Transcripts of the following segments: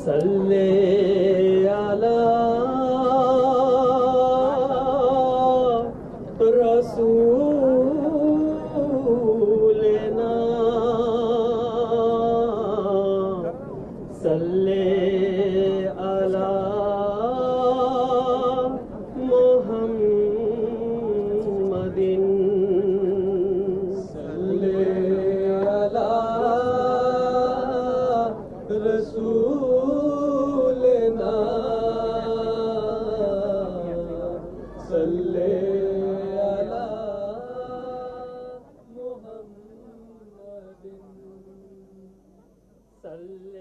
صلی علی رسولنا صلی علی محمد صلی علی رسولنا صلی علی محمد صلی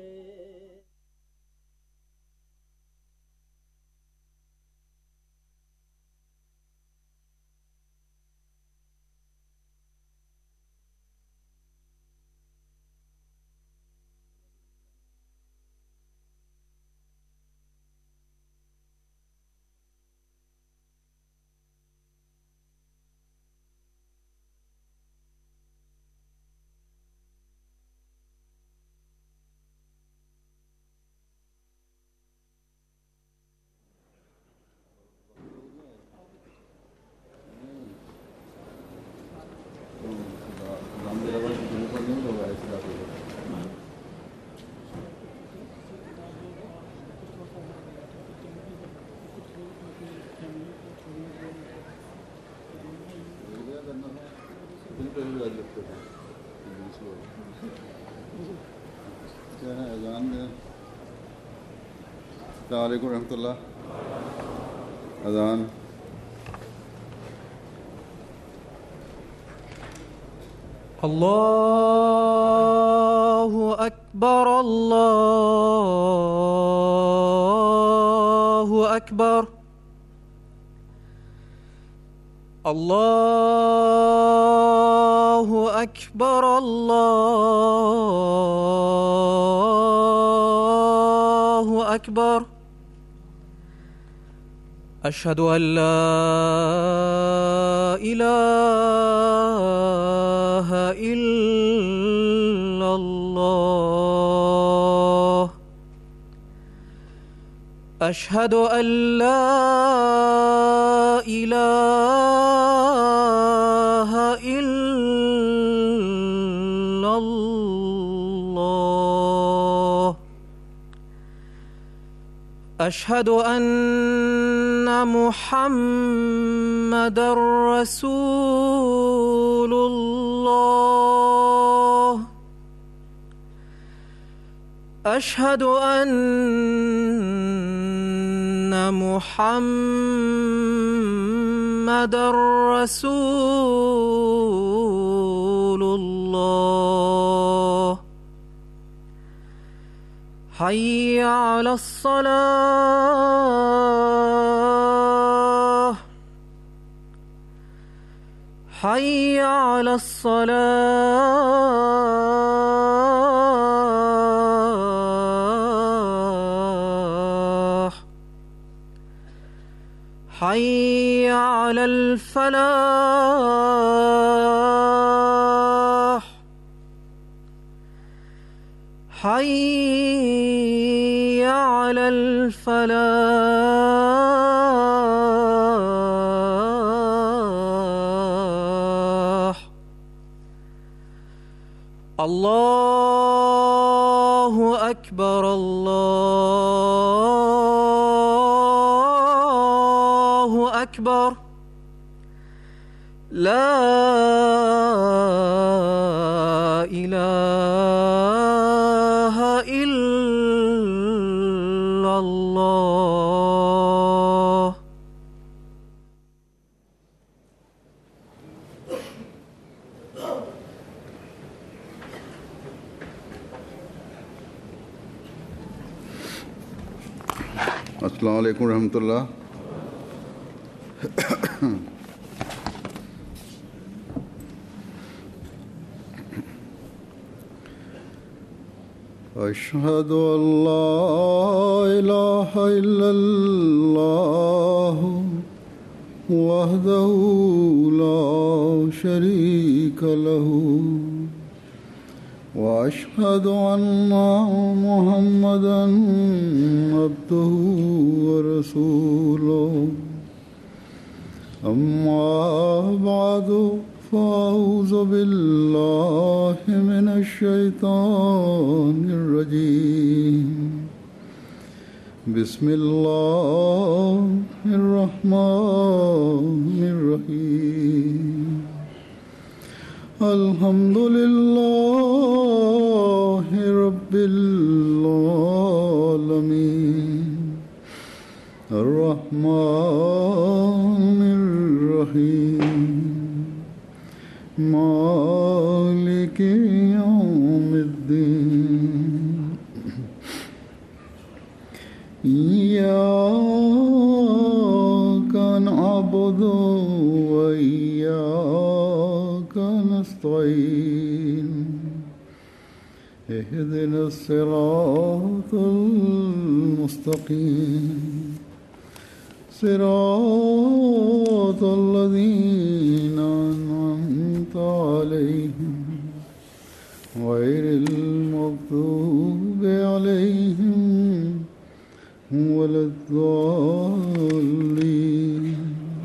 السلام علیکم ورحمۃ اللہ. اذان. اللہ اکبر اللہ اکبر اللہ اکبر اللہ اکبر. اشہد ان لا الہ الا اللہ. اشہد ان لا الہ الا اللہ. اشہد ان محمد رسول اللہ. اشہد ان محمد رسول اللہ. حی علی الصلاة. حی علی الصلاة. حی علی الفلاح. حی علی الفلاح. اللہ اکبر اللہ اکبر. لا الہ الا اللہ. السلام علیکم ورحمۃ اللہ. اشہد ان لا الہ الا اللہ وحدہ لا شریک لہ وأشهد أن محمدا عبده ورسوله أما بعد فأعوذ بالله من الشيطان الرجيم بسم الله الرحمن الرحيم الحمد لله رب العالمين الرحمن الرحيم مالك يوم الدين إياك نعبد وإياك نستعين اهدنا الصراط المستقيم صراط الذين أنعمت عليهم غير المغضوب عليهم ولا الضالين.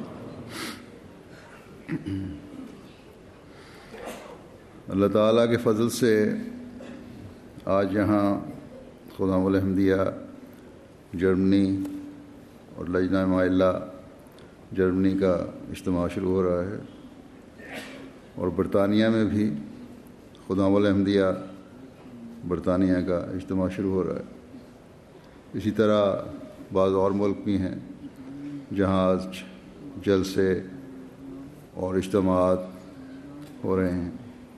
اللہ تعالیٰ کے فضل سے آج یہاں خدام الحمدیہ جرمنی اور لجنہ مائلہ جرمنی کا اجتماع شروع ہو رہا ہے، اور برطانیہ میں بھی خدام الحمدیہ برطانیہ کا اجتماع شروع ہو رہا ہے. اسی طرح بعض اور ملک بھی ہیں جہاں جلسے اور اجتماعات ہو رہے ہیں.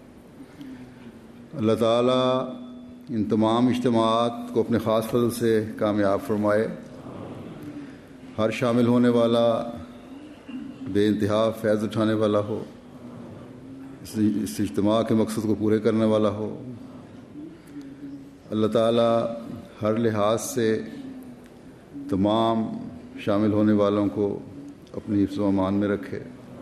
اللہ تعالیٰ ان تمام اجتماعات کو اپنے خاص فضل سے کامیاب فرمائے. ہر شامل ہونے والا بے انتہا فیض اٹھانے والا ہو، اس اجتماع کے مقصد کو پورے کرنے والا ہو. اللہ تعالیٰ ہر لحاظ سے تمام شامل ہونے والوں کو اپنی حفظ و امان میں رکھے،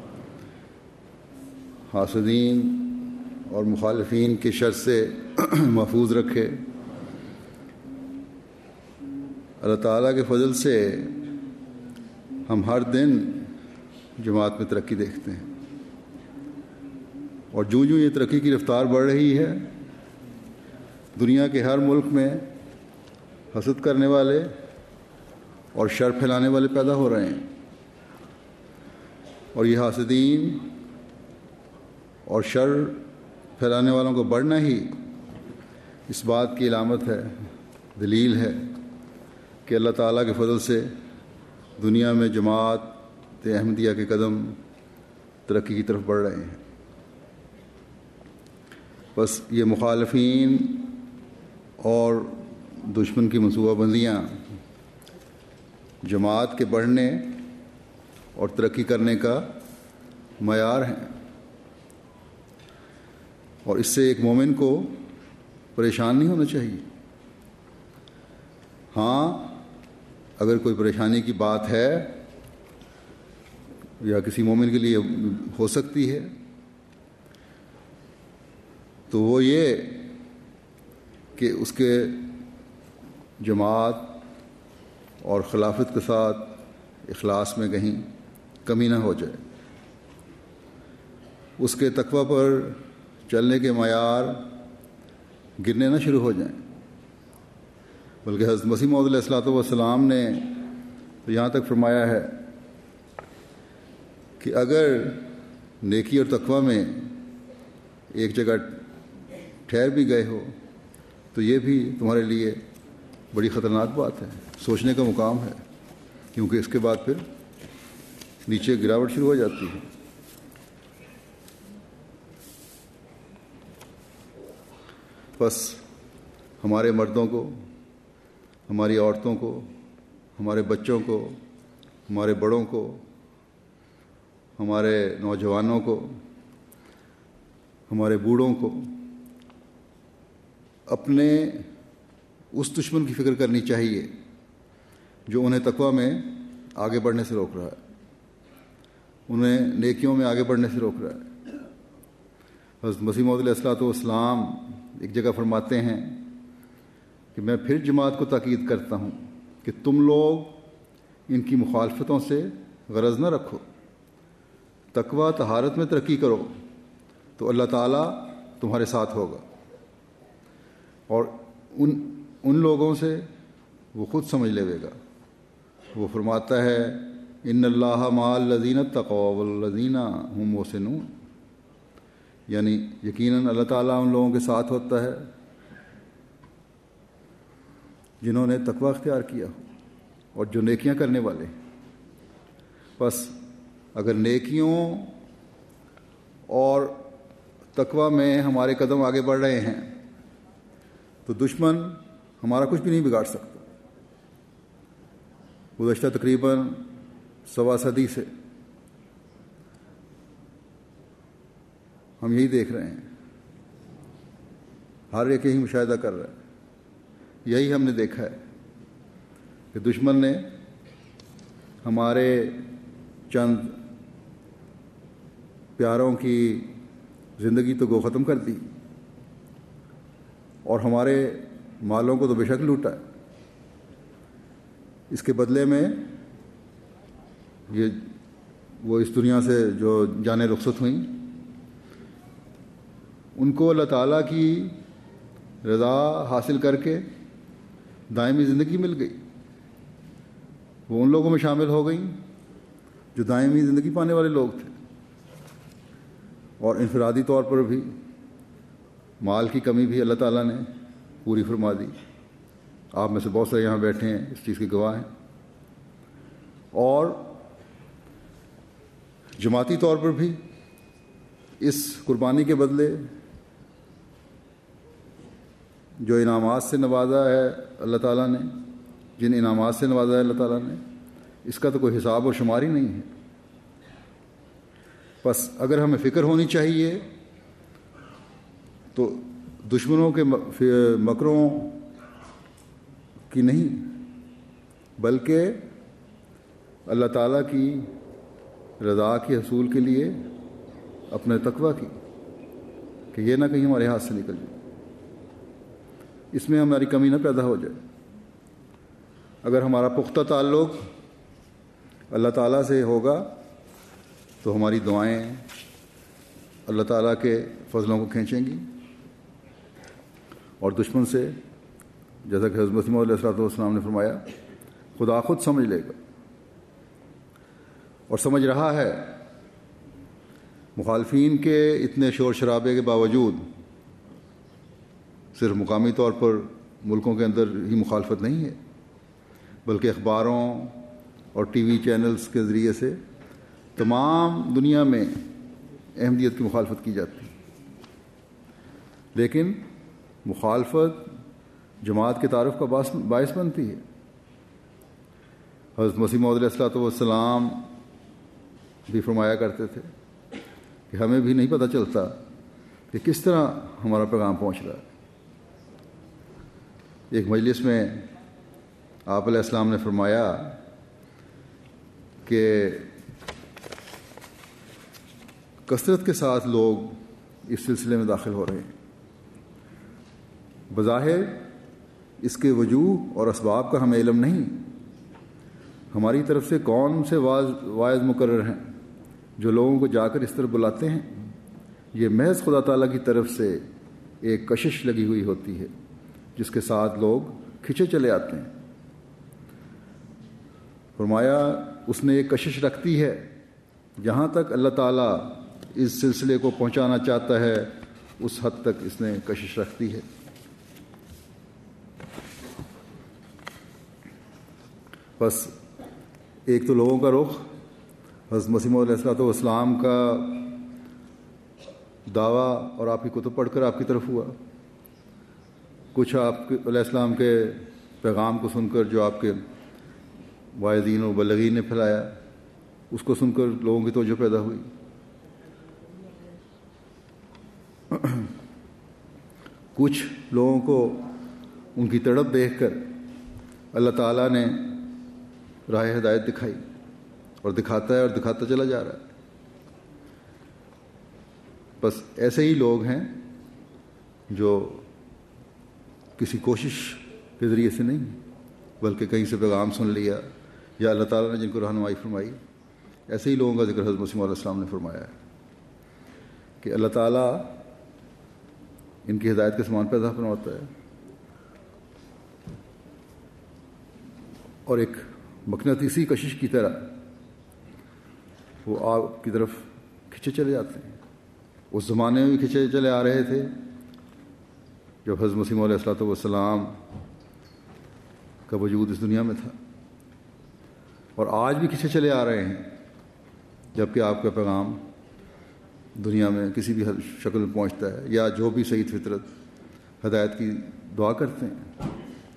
حاسدین اور مخالفین کے شر سے محفوظ رکھے. اللہ تعالیٰ کے فضل سے ہم ہر دن جماعت میں ترقی دیکھتے ہیں، اور جوں جوں یہ ترقی کی رفتار بڑھ رہی ہے، دنیا کے ہر ملک میں حسد کرنے والے اور شر پھیلانے والے پیدا ہو رہے ہیں، اور یہ حاسدین اور شر پھیلانے والوں کو بڑھنا ہی اس بات کی علامت ہے، دلیل ہے کہ اللہ تعالیٰ کے فضل سے دنیا میں جماعت احمدیہ کے قدم ترقی کی طرف بڑھ رہے ہیں. بس یہ مخالفین اور دشمن کی منصوبہ بندیاں جماعت کے بڑھنے اور ترقی کرنے کا معیار ہیں، اور اس سے ایک مومن کو پریشان نہیں ہونا چاہیے. ہاں، اگر کوئی پریشانی کی بات ہے یا کسی مومن کے لیے ہو سکتی ہے تو وہ یہ کہ اس کے جماعت اور خلافت کے ساتھ اخلاص میں کہیں کمی نہ ہو جائے، اس کے تقویٰ پر چلنے کے معیار گرنے نہ شروع ہو جائیں. بلکہ حضرت مسیح موعود علیہ الصلوۃ والسلام نے تو یہاں تک فرمایا ہے کہ اگر نیکی اور تقویٰ میں ایک جگہ ٹھہر بھی گئے ہو تو یہ بھی تمہارے لیے بڑی خطرناک بات ہے، سوچنے کا مقام ہے، کیونکہ اس کے بعد پھر نیچے گراوٹ شروع ہو جاتی ہے. بس ہمارے مردوں کو، ہماری عورتوں کو، ہمارے بچوں کو، ہمارے بڑوں کو، ہمارے نوجوانوں کو، ہمارے بوڑھوں کو اپنے اس دشمن کی فکر کرنی چاہیے جو انہیں تقویٰ میں آگے بڑھنے سے روک رہا ہے، انہیں نیکیوں میں آگے بڑھنے سے روک رہا ہے. حضرت مسیح موعود علیہ الصلوۃ والسلام ایک جگہ فرماتے ہیں کہ میں پھر جماعت کو تاکید کرتا ہوں کہ تم لوگ ان کی مخالفتوں سے غرض نہ رکھو، تقویٰ طہارت میں ترقی کرو تو اللہ تعالیٰ تمہارے ساتھ ہوگا، اور ان لوگوں سے وہ خود سمجھ لے گا۔ وہ فرماتا ہے ان اللہ مع الذین اتقوا والذین هم محسنون، یعنی یقیناً اللہ تعالیٰ ان لوگوں کے ساتھ ہوتا ہے جنہوں نے تقویٰ اختیار کیا اور جو نیکیاں کرنے والے۔ بس اگر نیکیوں اور تقویٰ میں ہمارے قدم آگے بڑھ رہے ہیں تو دشمن ہمارا کچھ بھی نہیں بگاڑ سکتا۔ گزشتہ تقریباً 1.25 صدی سے ہم یہی دیکھ رہے ہیں، ہر ایک یہی مشاہدہ کر رہا ہے، یہی ہم نے دیکھا ہے کہ دشمن نے ہمارے چند پیاروں کی زندگی تو گو ختم کر دی اور ہمارے مالوں کو تو بے شک لوٹا ہے۔ اس کے بدلے میں وہ اس دنیا سے جو جانیں رخصت ہوئیں ان کو اللہ تعالیٰ کی رضا حاصل کر کے دائمی زندگی مل گئی، وہ ان لوگوں میں شامل ہو گئیں جو دائمی زندگی پانے والے لوگ تھے، اور انفرادی طور پر بھی مال کی کمی بھی اللہ تعالیٰ نے پوری فرما دی۔ آپ میں سے بہت سارے یہاں بیٹھے ہیں، اس چیز کے گواہ ہیں۔ اور جماعتی طور پر بھی اس قربانی کے بدلے جو انعامات سے نوازا ہے اللہ تعالیٰ نے، جن انعامات سے نوازا ہے اللہ تعالیٰ نے، اس کا تو کوئی حساب و شمار ہی نہیں ہے۔ بس اگر ہمیں فکر ہونی چاہیے تو دشمنوں کے مکروں کی نہیں، بلکہ اللہ تعالیٰ کی رضا کے حصول کے لیے اپنے تقویٰ کی، کہ یہ نہ کہیں ہمارے ہاتھ سے نکل جائے، اس میں ہماری کمی نہ پیدا ہو جائے۔ اگر ہمارا پختہ تعلق اللہ تعالیٰ سے ہوگا تو ہماری دعائیں اللہ تعالیٰ کے فضلوں کو کھینچیں گی، اور دشمن سے جیسا کہ حضرت مسیح موعود علیہ السلام نے فرمایا خدا خود سمجھ لے گا، اور سمجھ رہا ہے۔ مخالفین کے اتنے شور شرابے کے باوجود صرف مقامی طور پر ملکوں کے اندر ہی مخالفت نہیں ہے، بلکہ اخباروں اور ٹی وی چینلز کے ذریعے سے تمام دنیا میں احمدیت کی مخالفت کی جاتی ہے۔ لیکن مخالفت جماعت کے تعارف کا باعث بنتی ہے۔ حضرت مسیح موعود علیہ السلام بھی فرمایا کرتے تھے کہ ہمیں بھی نہیں پتہ چلتا کہ کس طرح ہمارا پیغام پہنچ رہا ہے۔ ایک مجلس میں آپ علیہ السلام نے فرمایا کہ کثرت کے ساتھ لوگ اس سلسلے میں داخل ہو رہے ہیں، بظاہر اس کے وجوہ اور اسباب کا ہمیں علم نہیں، ہماری طرف سے کون سے واعظ مقرر ہیں جو لوگوں کو جا کر اس طرح بلاتے ہیں، یہ محض خدا تعالیٰ کی طرف سے ایک کشش لگی ہوئی ہوتی ہے جس کے ساتھ لوگ کھنچے چلے آتے ہیں۔ فرمایا اس نے ایک کشش رکھتی ہے، جہاں تک اللہ تعالیٰ اس سلسلے کو پہنچانا چاہتا ہے اس حد تک اس نے کشش رکھتی ہے۔ بس ایک تو لوگوں کا رخ حضرت مسیح موعود علیہ السلام کا دعویٰ اور آپ کی کتب پڑھ کر آپ کی طرف ہوا، کچھ آپ علیہ السلام کے پیغام کو سن کر جو آپ کے واعظین و مبلغین نے پھیلایا اس کو سن کر لوگوں کی توجہ پیدا ہوئی۔ کچھ لوگوں کو ان کی تڑپ دیکھ کر اللہ تعالیٰ نے راہ ہدایت دکھائی، اور دکھاتا ہے اور دکھاتا چلا جا رہا ہے۔ بس ایسے ہی لوگ ہیں جو کسی کوشش کے ذریعے سے نہیں، بلکہ کہیں سے پیغام سن لیا یا اللہ تعالیٰ نے جن کو رہنمائی فرمائی، ایسے ہی لوگوں کا ذکر حضرت مسیح علیہ السلام نے فرمایا ہے کہ اللہ تعالیٰ ان کی ہدایت کے سامان پیدا فرماتا ہے اور ایک مقناطیسی کشش کی طرح وہ آپ کی طرف کھینچے چلے جاتے ہیں۔ اس زمانے میں بھی کھینچے چلے آ رہے تھے جب حضرت مسیح علیہ الصلوۃ والسلام کا وجود اس دنیا میں تھا، اور آج بھی کھینچے چلے آ رہے ہیں جبکہ آپ کا پیغام دنیا میں کسی بھی شکل میں پہنچتا ہے، یا جو بھی سعید فطرت ہدایت کی دعا کرتے ہیں۔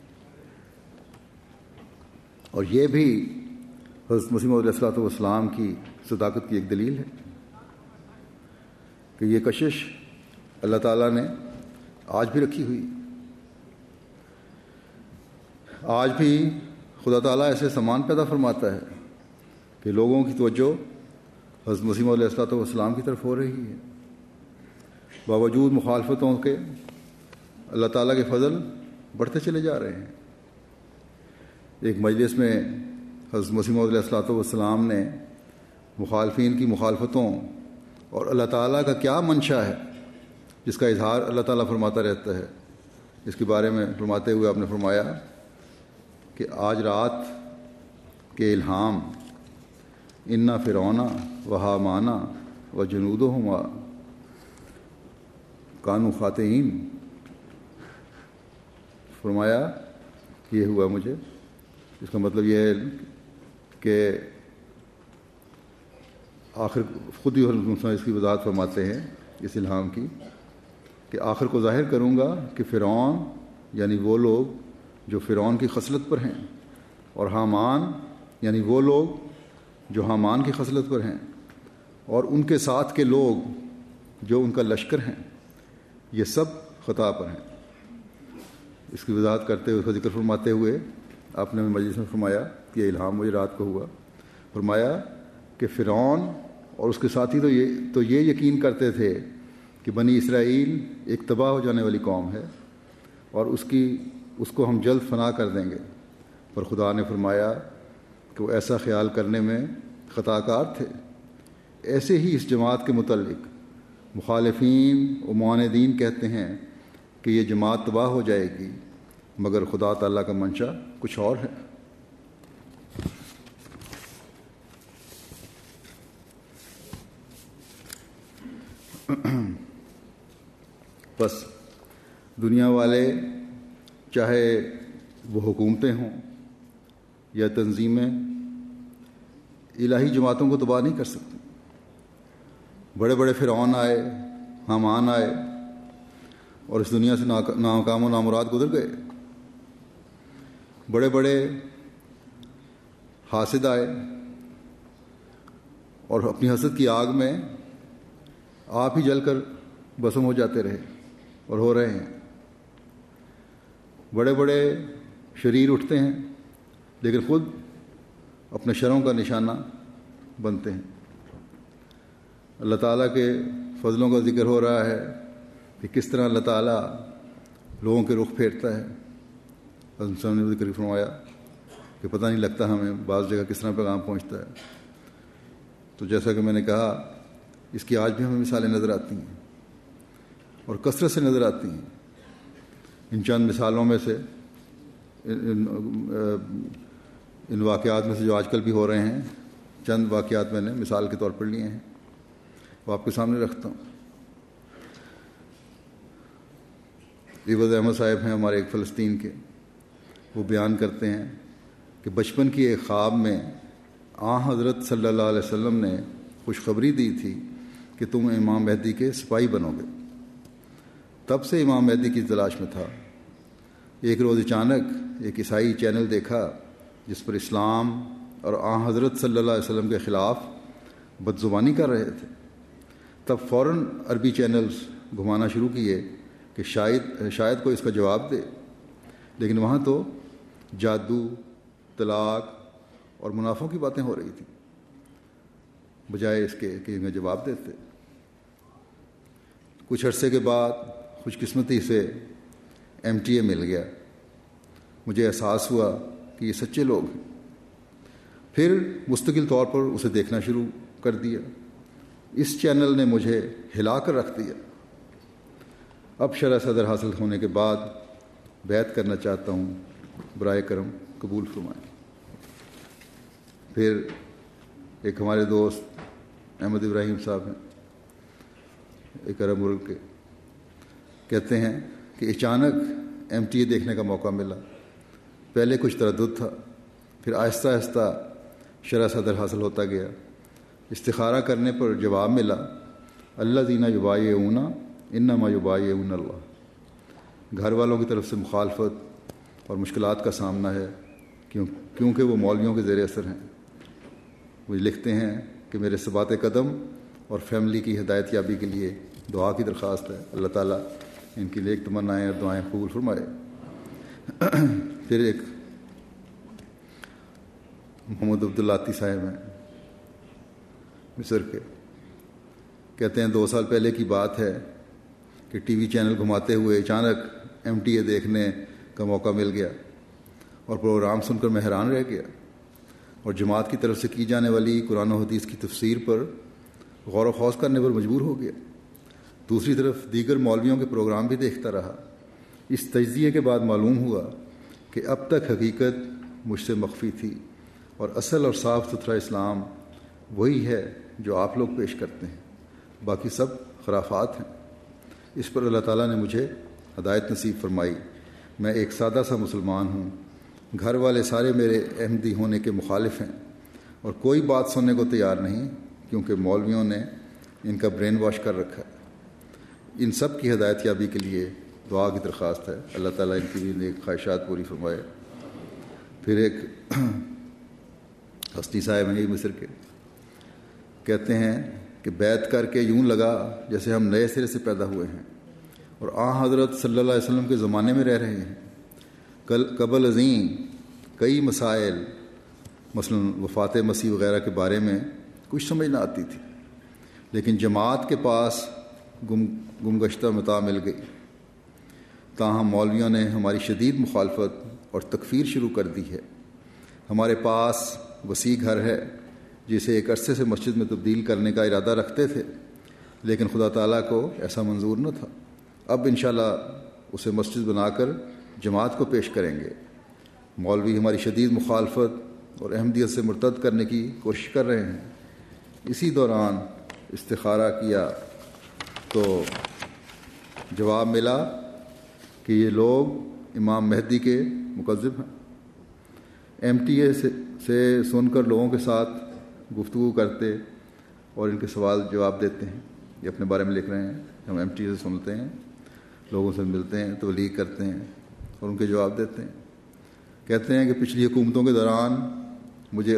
اور یہ بھی حضرت مسیح علیہ الصلوۃ والسلام کی صداقت کی ایک دلیل ہے کہ یہ کشش اللہ تعالیٰ نے آج بھی رکھی ہوئی۔ آج بھی خدا تعالیٰ ایسے سامان پیدا فرماتا ہے کہ لوگوں کی توجہ حضرت مسیح علیہ الصلوۃ والسلام کی طرف ہو رہی ہے۔ باوجود مخالفتوں کے اللہ تعالیٰ کے فضل بڑھتے چلے جا رہے ہیں۔ ایک مجلس میں حضرت مسیح علیہ الصلوۃ والسلام نے مخالفین کی مخالفتوں اور اللہ تعالیٰ کا کیا منشا ہے جس کا اظہار اللہ تعالیٰ فرماتا رہتا ہے، اس کے بارے میں فرماتے ہوئے آپ نے فرمایا کہ آج رات کے الہام انا فرعون و حامان و جنودہما کانوا خاطئین، فرمایا کہ یہ ہوا مجھے۔ اس کا مطلب یہ ہے کہ آخر خود ہی اس کی وضاحت فرماتے ہیں اس الہام کی کہ آخر کو ظاہر کروں گا کہ فرعون یعنی وہ لوگ جو فرعون کی خصلت پر ہیں، اور حامان یعنی وہ لوگ جو حامان کی خصلت پر ہیں، اور ان کے ساتھ کے لوگ جو ان کا لشکر ہیں، یہ سب خطا پر ہیں۔ اس کی وضاحت کرتے ہوئے، اس کا ذکر فرماتے ہوئے آپ نے مجلس میں فرمایا کہ یہ الہام مجھے رات کو ہوا۔ فرمایا کہ فرعون اور اس کے ساتھی تو یہ یقین کرتے تھے کہ بنی اسرائیل ایک تباہ ہو جانے والی قوم ہے اور اس کو ہم جلد فنا کر دیں گے، پر خدا نے فرمایا کہ وہ ایسا خیال کرنے میں خطا کار تھے۔ ایسے ہی اس جماعت کے متعلق مخالفین و معاندین کہتے ہیں کہ یہ جماعت تباہ ہو جائے گی، مگر خدا تعالیٰ کا منشا کچھ اور ہے۔ بس دنیا والے چاہے وہ حکومتیں ہوں یا تنظیمیں الہی جماعتوں کو تباہ نہیں کر سکتی۔ بڑے بڑے فرعون آئے، حامان آئے اور اس دنیا سے ناکام و نامراد گزر گئے۔ بڑے بڑے حاسد آئے اور اپنی حسد کی آگ میں آپ ہی جل کر بسم ہو جاتے رہے اور ہو رہے ہیں۔ بڑے بڑے شریر اٹھتے ہیں لیکن خود اپنے شروں کا نشانہ بنتے ہیں۔ اللہ تعالیٰ کے فضلوں کا ذکر ہو رہا ہے کہ کس طرح اللہ تعالیٰ لوگوں کے رخ پھیرتا ہے۔ حضرت صاحب نے ذکر فرمایا کہ پتہ نہیں لگتا ہمیں بعض جگہ کس طرح پیغام پہنچتا ہے۔ تو جیسا کہ میں نے کہا، اس کی آج بھی ہمیں مثالیں نظر آتی ہیں اور کثرت سے نظر آتی ہیں۔ ان چند مثالوں میں سے، ان واقعات میں سے جو آج کل بھی ہو رہے ہیں، چند واقعات میں نے مثال کے طور پر لیے ہیں، وہ آپ کے سامنے رکھتا ہوں۔ عوض احمد صاحب ہیں ہمارے ایک فلسطین کے، وہ بیان کرتے ہیں کہ بچپن کی ایک خواب میں حضرت صلی اللہ علیہ وسلم نے خوشخبری دی تھی کہ تم امام مہدی کے سپاہی بنو گے۔ تب سے امام مہدی کی تلاش میں تھا۔ ایک روز اچانک ایک عیسائی چینل دیکھا جس پر اسلام اور حضرت صلی اللہ علیہ وسلم کے خلاف بدزبانی کر رہے تھے۔ تب فوراً عربی چینلز گھمانا شروع کیے کہ شاید کوئی اس کا جواب دے، لیکن وہاں تو جادو، طلاق اور منافعوں کی باتیں ہو رہی تھیں، بجائے اس کے کہ انہیں جواب دیتے۔ کچھ عرصے کے بعد خوش قسمتی سے MTA مل گیا. مجھے احساس ہوا کہ یہ سچے لوگ ہیں. پھر مستقل طور پر اسے دیکھنا شروع کر دیا. اس چینل نے مجھے ہلا کر رکھ دیا. اب شرح صدر حاصل ہونے کے بعد بیعت کرنا چاہتا ہوں، برائے کرم قبول فرمائیں. پھر ایک ہمارے دوست احمد ابراہیم صاحب ہیں، ایک عرب ملک کے، کہتے ہیں کہ اچانک MTA دیکھنے کا موقع ملا. پہلے کچھ تردد تھا، پھر آہستہ آہستہ شرح صدر حاصل ہوتا گیا. استخارہ کرنے پر جواب ملا، الذین یبایعون انما یبایعون اللہ. گھر والوں کی طرف سے مخالفت اور مشکلات کا سامنا ہے کیونکہ وہ مولویوں کے زیر اثر ہیں. وہ لکھتے ہیں کہ میرے ثبات قدم اور فیملی کی ہدایت یابی کے لیے دعا کی درخواست ہے. اللہ تعالیٰ ان کی نیک تمنائیں اور دعائیں قبول فرمائے. پھر ایک محمد عبداللاتی صاحب ہیں مصر کے، کہتے ہیں 2 سال پہلے کی بات ہے کہ ٹی وی چینل گھماتے ہوئے اچانک MTA دیکھنے کا موقع مل گیا اور پروگرام سن کر میں حیران رہ گیا اور جماعت کی طرف سے کی جانے والی قرآن و حدیث کی تفسیر پر غور و خوض کرنے پر مجبور ہو گیا. دوسری طرف دیگر مولویوں کے پروگرام بھی دیکھتا رہا. اس تجزیے کے بعد معلوم ہوا کہ اب تک حقیقت مجھ سے مخفی تھی اور اصل اور صاف ستھرا اسلام وہی ہے جو آپ لوگ پیش کرتے ہیں، باقی سب خرافات ہیں. اس پر اللہ تعالیٰ نے مجھے ہدایت نصیب فرمائی. میں ایک سادہ سا مسلمان ہوں. گھر والے سارے میرے احمدی ہونے کے مخالف ہیں اور کوئی بات سننے کو تیار نہیں کیونکہ مولویوں نے ان کا برین واش کر رکھا ہے. ان سب کی ہدایت یابی کے لیے دعا کی درخواست ہے. اللہ تعالیٰ ان کی بھی نیک خواہشات پوری فرمائے. پھر ایک ہستی صاحب ہیں مصر کے، کہتے ہیں کہ بیعت کر کے یوں لگا جیسے ہم نئے سرے سے پیدا ہوئے ہیں اور حضرت صلی اللہ علیہ وسلم کے زمانے میں رہ رہے ہیں. قبل ازیں کئی مسائل مثلا وفات مسیح وغیرہ کے بارے میں کچھ سمجھ نہ آتی تھی، لیکن جماعت کے پاس گمگشتہ متاع مل گئی. تاہم مولویوں نے ہماری شدید مخالفت اور تکفیر شروع کر دی ہے. ہمارے پاس وسیع گھر ہے جسے ایک عرصے سے مسجد میں تبدیل کرنے کا ارادہ رکھتے تھے، لیکن خدا تعالیٰ کو ایسا منظور نہ تھا. اب انشاءاللہ اسے مسجد بنا کر جماعت کو پیش کریں گے. مولوی ہماری شدید مخالفت اور احمدیت سے مرتد کرنے کی کوشش کر رہے ہیں. اسی دوران استخارہ کیا تو جواب ملا کہ یہ لوگ امام مہدی کے مکذب ہیں. MTA سے سن کر لوگوں کے ساتھ گفتگو کرتے اور ان کے سوال جواب دیتے ہیں. یہ اپنے بارے میں لکھ رہے ہیں. ہم MTA سے سنتے ہیں، لوگوں سے ملتے ہیں، تبلیغ کرتے ہیں اور ان کے جواب دیتے ہیں. کہتے ہیں کہ پچھلی حکومتوں کے دوران مجھے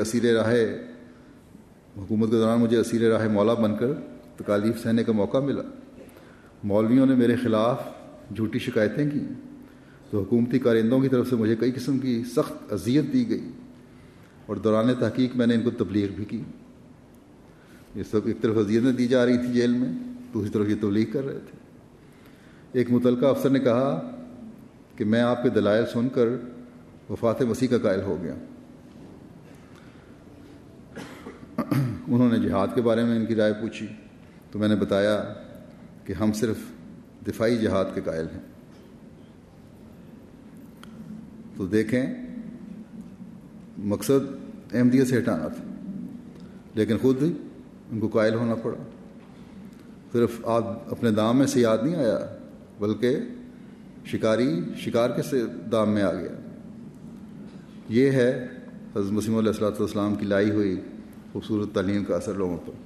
اسیر راہ مولا بن کر تکالیف سہنے کا موقع ملا. مولویوں نے میرے خلاف جھوٹی شکایتیں کی تو حکومتی کارندوں کی طرف سے مجھے کئی قسم کی سخت اذیت دی گئی اور دوران تحقیق میں نے ان کو تبلیغ بھی کی. یہ سب ایک طرف اذیتیں دی جا رہی تھی جیل میں، دوسری طرف یہ تبلیغ کر رہے تھے. ایک متعلقہ افسر نے کہا کہ میں آپ کے دلائل سن کر وفات مسیح کا قائل ہو گیا. انہوں نے جہاد کے بارے میں ان کی رائے پوچھی تو میں نے بتایا کہ ہم صرف دفاعی جہاد کے قائل ہیں. تو دیکھیں، مقصد احمدیت سے ہٹانا تھا لیکن خود ان کو قائل ہونا پڑا. صرف اپنے دام میں سے یاد نہیں آیا بلکہ شکار کے سے دام میں آ گیا. یہ ہے حضرت مسیح علیہ الصلوۃ والسلام کی لائی ہوئی خوبصورت تعلیم کا اثر لوگوں پر.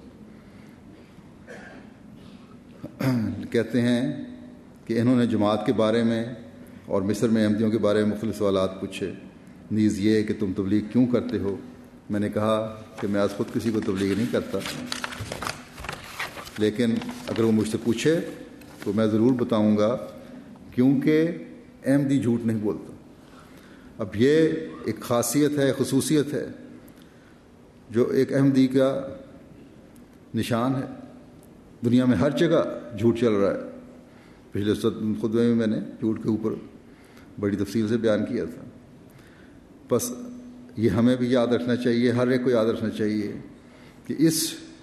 کہتے ہیں کہ انہوں نے جماعت کے بارے میں اور مصر میں احمدیوں کے بارے میں مختلف سوالات پوچھے. نیز یہ کہ تم تبلیغ کیوں کرتے ہو؟ میں نے کہا کہ میں آج خود کسی کو تبلیغ نہیں کرتا، لیکن اگر وہ مجھ سے پوچھے تو میں ضرور بتاؤں گا کیونکہ احمدی جھوٹ نہیں بولتا. اب یہ ایک خاصیت ہے، خصوصیت ہے جو ایک احمدی کا نشان ہے. دنیا میں ہر جگہ جھوٹ چل رہا ہے. پچھلے خطبے میں نے جھوٹ کے اوپر بڑی تفصیل سے بیان کیا تھا. بس یہ ہمیں بھی یاد رکھنا چاہیے, ہر ایک کو یاد رکھنا چاہیے کہ اس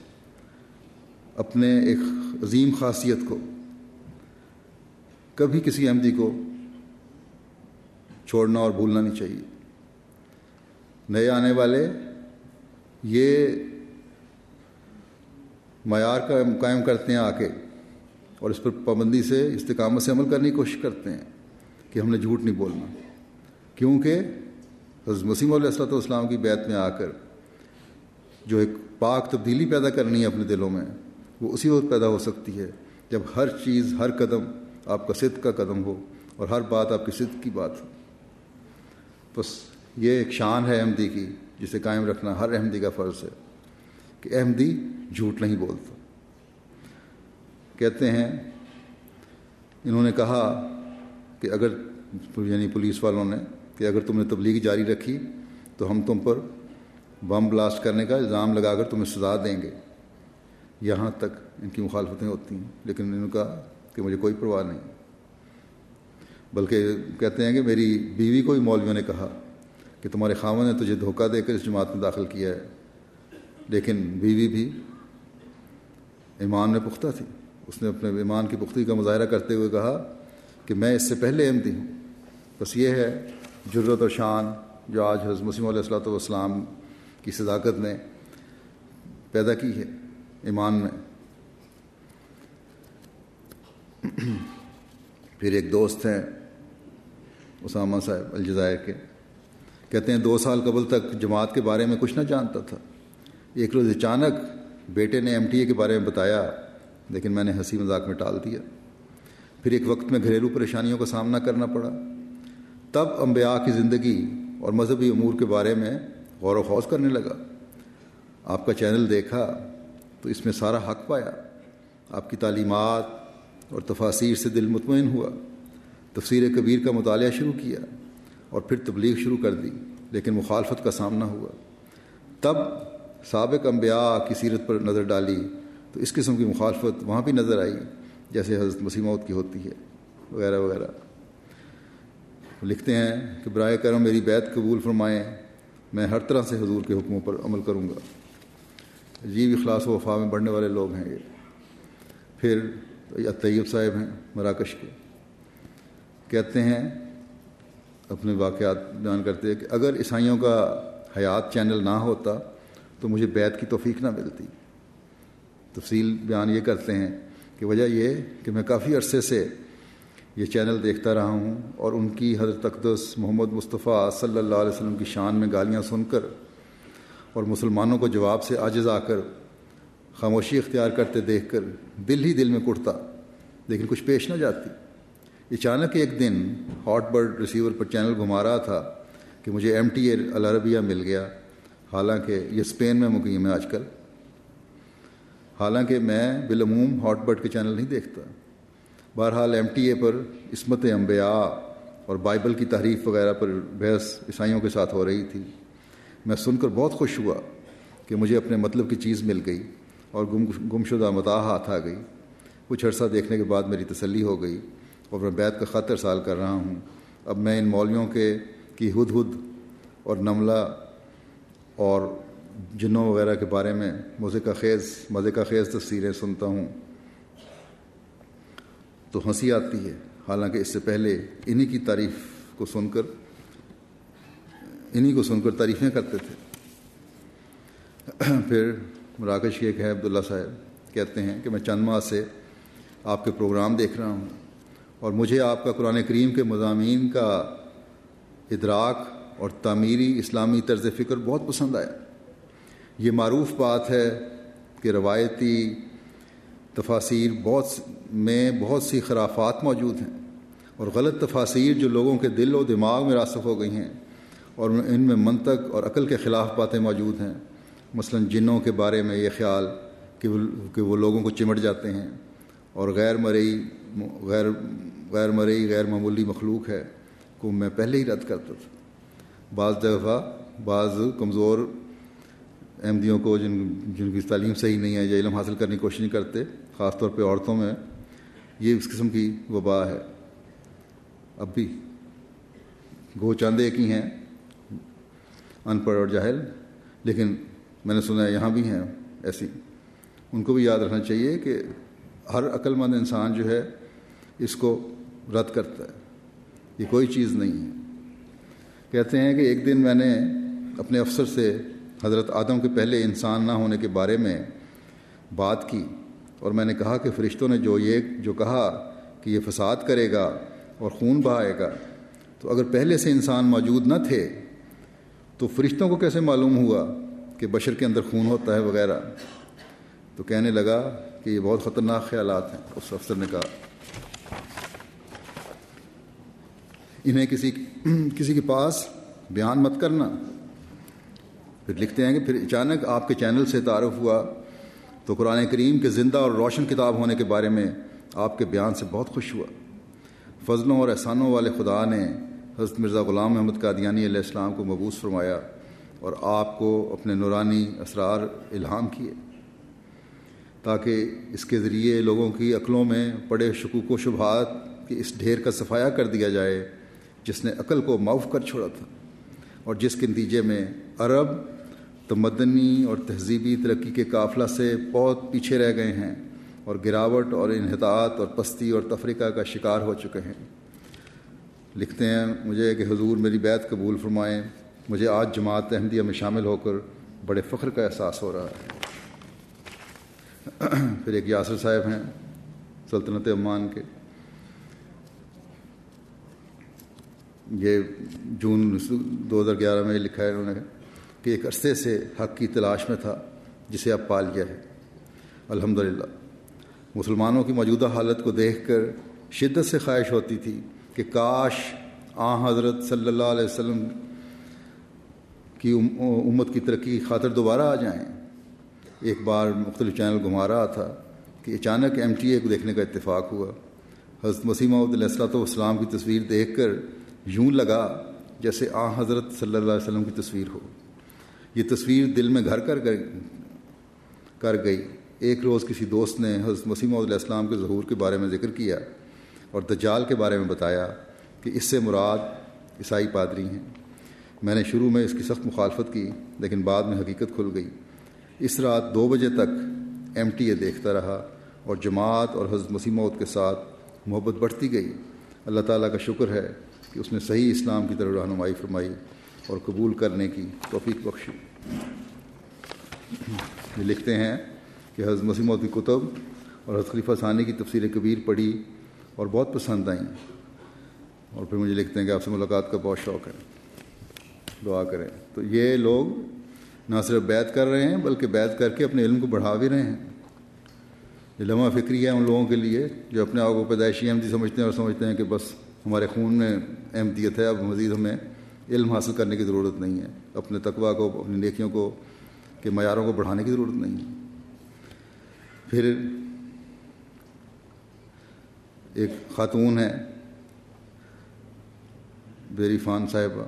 اپنے ایک عظیم خاصیت کو کبھی کسی احمدی کو چھوڑنا اور بھولنا نہیں چاہیے. نئے آنے والے یہ معیار کا قائم کرتے ہیں آ کے, اور اس پر پابندی سے استقامت سے عمل کرنے کی کوشش کرتے ہیں کہ ہم نے جھوٹ نہیں بولنا, کیونکہ حضرت مسیح علیہ الصلوۃ والسلام کی بیعت میں آ کر جو ایک پاک تبدیلی پیدا کرنی ہے اپنے دلوں میں, وہ اسی وقت پیدا ہو سکتی ہے جب ہر چیز, ہر قدم آپ کا صدق کا قدم ہو اور ہر بات آپ کی صدق کی بات ہو. بس یہ ایک شان ہے احمدی کی جسے قائم رکھنا ہر احمدی کا فرض ہے کہ احمدی جھوٹ نہیں بولتا. کہتے ہیں انہوں نے کہا کہ اگر, یعنی پولیس والوں نے, کہ اگر تم نے تبلیغ جاری رکھی تو ہم تم پر بم بلاسٹ کرنے کا الزام لگا کر تمہیں سزا دیں گے. یہاں تک ان کی مخالفتیں ہوتی ہیں, لیکن انہوں نے کہا کہ مجھے کوئی پرواہ نہیں. بلکہ کہتے ہیں کہ میری بیوی کو ہی مولویوں نے کہا کہ تمہارے خاوند نے تجھے دھوکہ دے کر اس جماعت میں داخل کیا ہے, لیکن بیوی بھی ایمان میں پختہ تھی. اس نے اپنے ایمان کی پختگی کا مظاہرہ کرتے ہوئے کہا کہ میں اس سے پہلے احمدی ہوں. بس یہ ہے جرت اور شان جو آج حضرت مسیح علیہ الصلوۃ والسلام کی صداقت نے پیدا کی ہے ایمان میں. پھر ایک دوست ہیں اسامہ صاحب الجزائر کے, کہتے ہیں 2 سال قبل تک جماعت کے بارے میں کچھ نہ جانتا تھا. ایک روز اچانک بیٹے نے MTA کے بارے میں بتایا, لیکن میں نے ہنسی مذاق میں ٹال دیا. پھر ایک وقت میں گھریلو پریشانیوں کا سامنا کرنا پڑا. تب انبیاء کی زندگی اور مذہبی امور کے بارے میں غور و خوض کرنے لگا. آپ کا چینل دیکھا تو اس میں سارا حق پایا. آپ کی تعلیمات اور تفاسیر سے دل مطمئن ہوا. تفسیر کبیر کا مطالعہ شروع کیا اور پھر تبلیغ شروع کر دی, لیکن مخالفت کا سامنا ہوا. تب سابق انبیاء کی سیرت پر نظر ڈالی تو اس قسم کی مخالفت وہاں بھی نظر آئی جیسے حضرت مسیح موعود کی ہوتی ہے, وغیرہ وغیرہ. لکھتے ہیں کہ برائے کرم میری بیعت قبول فرمائیں, میں ہر طرح سے حضور کے حکموں پر عمل کروں گا. عجیب اخلاص و وفا میں بڑھنے والے لوگ ہیں یہ. پھر طیب صاحب ہیں مراکش کے, کہتے ہیں اپنے واقعات بیان کرتے ہیں کہ اگر عیسائیوں کا حیات چینل نہ ہوتا تو مجھے بیعت کی توفیق نہ ملتی. تفصیل بیان یہ کرتے ہیں کہ وجہ یہ کہ میں کافی عرصے سے یہ چینل دیکھتا رہا ہوں اور ان کی حضرت اقدس محمد مصطفیٰ صلی اللہ علیہ وسلم کی شان میں گالیاں سن کر اور مسلمانوں کو جواب سے عاجز آ کر خاموشی اختیار کرتے دیکھ کر دل ہی دل میں کٹتا, لیکن کچھ پیش نہ جاتی. اچانک ایک دن ہاٹ برڈ ریسیور پر چینل گھما رہا تھا کہ مجھے MTA العربیہ مل گیا, حالانکہ یہ اسپین میں مقیم ہے آج کل. حالانکہ میں بالعموم ہاٹ برڈ کے چینل نہیں دیکھتا. بہرحال MTA پر عصمت انبیاء اور بائبل کی تحریف وغیرہ پر بحث عیسائیوں کے ساتھ ہو رہی تھی. میں سن کر بہت خوش ہوا کہ مجھے اپنے مطلب کی چیز مل گئی اور گمشدہ متاع ہاتھ آ گئی. کچھ عرصہ دیکھنے کے بعد میری تسلی ہو گئی اور میں بیعت کا خط ارسال کر رہا ہوں. اب میں ان مولویوں کی ہدہد اور نملہ اور جنوں وغیرہ کے بارے میں مزے کا خیز تفسیریں سنتا ہوں تو ہنسی آتی ہے, حالانکہ اس سے پہلے انہی کو سن کر تعریفیں کرتے تھے. پھر مراکش کے ایک ہے عبداللہ صاحب, کہتے ہیں کہ میں چند ماہ سے آپ کے پروگرام دیکھ رہا ہوں اور مجھے آپ کا قرآن کریم کے مضامین کا ادراک اور تعمیری اسلامی طرز فکر بہت پسند آیا. یہ معروف بات ہے کہ روایتی تفاسیر میں بہت سی خرافات موجود ہیں اور غلط تفاسیر جو لوگوں کے دل و دماغ میں راسخ ہو گئی ہیں اور ان میں منطق اور عقل کے خلاف باتیں موجود ہیں. مثلا جنوں کے بارے میں یہ خیال کہ وہ لوگوں کو چمٹ جاتے ہیں اور غیر مرئی غیر معمولی مخلوق ہے کو میں پہلے ہی رد کرتا تھا. بعض دفعہ بعض کمزور احمدیوں کو جن کی تعلیم صحیح نہیں ہے یا علم حاصل کرنے کی کوشش نہیں کرتے, خاص طور پہ عورتوں میں یہ اس قسم کی وبا ہے اب بھی. گو چند ایک ہی ہیں، ان پڑھ اور جاہل، لیکن میں نے سنا ہے یہاں بھی ہیں ایسی. ان کو بھی یاد رکھنا چاہیے کہ ہر عقل مند انسان جو ہے اس کو رد کرتا ہے، یہ کوئی چیز نہیں ہے. کہتے ہیں کہ ایک دن میں نے اپنے افسر سے حضرت آدم کے پہلے انسان نہ ہونے کے بارے میں بات کی، اور میں نے کہا کہ فرشتوں نے جو کہا کہ یہ فساد کرے گا اور خون بہائے گا، تو اگر پہلے سے انسان موجود نہ تھے تو فرشتوں کو کیسے معلوم ہوا کہ بشر کے اندر خون ہوتا ہے وغیرہ؟ تو کہنے لگا کہ یہ بہت خطرناک خیالات ہیں. اس افسر نے کہا انہیں کسی کے پاس بیان مت کرنا. پھر لکھتے ہیں کہ پھر اچانک آپ کے چینل سے تعارف ہوا تو قرآن کریم کے زندہ اور روشن کتاب ہونے کے بارے میں آپ کے بیان سے بہت خوش ہوا. فضلوں اور احسانوں والے خدا نے حضرت مرزا غلام محمد قادیانی علیہ السلام کو مبعوث فرمایا اور آپ کو اپنے نورانی اسرار الہام کیے تاکہ اس کے ذریعے لوگوں کی عقلوں میں پڑے شکوک و شبہات کے اس ڈھیر کا صفایا کر دیا جائے جس نے عقل کو معاف کر چھوڑا تھا، اور جس کے نتیجے میں عرب تمدنی اور تہذیبی ترقی کے قافلہ سے بہت پیچھے رہ گئے ہیں اور گراوٹ اور انحطاط اور پستی اور تفریقہ کا شکار ہو چکے ہیں. لکھتے ہیں مجھے کہ حضور میری بیعت قبول فرمائیں، مجھے آج جماعت احمدیہ میں شامل ہو کر بڑے فخر کا احساس ہو رہا ہے. پھر ایک یاسر صاحب ہیں سلطنت عمان کے، یہ جون 2011 میں لکھا ہے انہوں نے کہ ایک عرصے سے حق کی تلاش میں تھا جسے اب پا لیا ہے. الحمدللہ مسلمانوں کی موجودہ حالت کو دیکھ کر شدت سے خواہش ہوتی تھی کہ کاش حضرت صلی اللہ علیہ وسلم کی امت کی ترقی کی خاطر دوبارہ آ جائیں. ایک بار مختلف چینل گھما رہا تھا کہ اچانک MTA کو دیکھنے کا اتفاق ہوا. حضرت مسیح موعود علیہ الصلوۃ والسلام کی تصویر دیکھ کر یوں لگا جیسے حضرت صلی اللہ علیہ وسلم کی تصویر ہو. یہ تصویر دل میں گھر کر گئی. ایک روز کسی دوست نے حضرت مسیح موعود علیہ السلام کے ظہور کے بارے میں ذکر کیا اور دجال کے بارے میں بتایا کہ اس سے مراد عیسائی پادری ہیں. میں نے شروع میں اس کی سخت مخالفت کی، لیکن بعد میں حقیقت کھل گئی. اس رات 2 بجے تک MTA دیکھتا رہا اور جماعت اور حضرت مسیح موعود کے ساتھ محبت بڑھتی گئی. اللہ تعالیٰ کا شکر ہے کہ اس نے صحیح اسلام کی طرف رہنمائی فرمائی اور قبول کرنے کی توفیق بخشی. یہ لکھتے ہیں کہ حضرت مسیح موعود کی کتب اور حضرت خلیفہ ثانی کی تفسیر کبیر پڑھی اور بہت پسند آئیں، اور پھر مجھے لکھتے ہیں کہ آپ سے ملاقات کا بہت شوق ہے، دعا کریں. تو یہ لوگ نہ صرف بیعت کر رہے ہیں بلکہ بیعت کر کے اپنے علم کو بڑھا بھی رہے ہیں. یہ لمحہ فکری ہے ان لوگوں کے لیے جو اپنے آپ کو پیدائشی احمدی سمجھتے ہیں اور سمجھتے ہیں کہ بس ہمارے خون میں احمدیت ہے، اب مزید ہمیں علم حاصل کرنے کی ضرورت نہیں ہے، اپنے تقویٰ کو، اپنی نیکیوں کو کے معیاروں کو بڑھانے کی ضرورت نہیں ہے. پھر ایک خاتون ہیں بیری فان صاحبہ،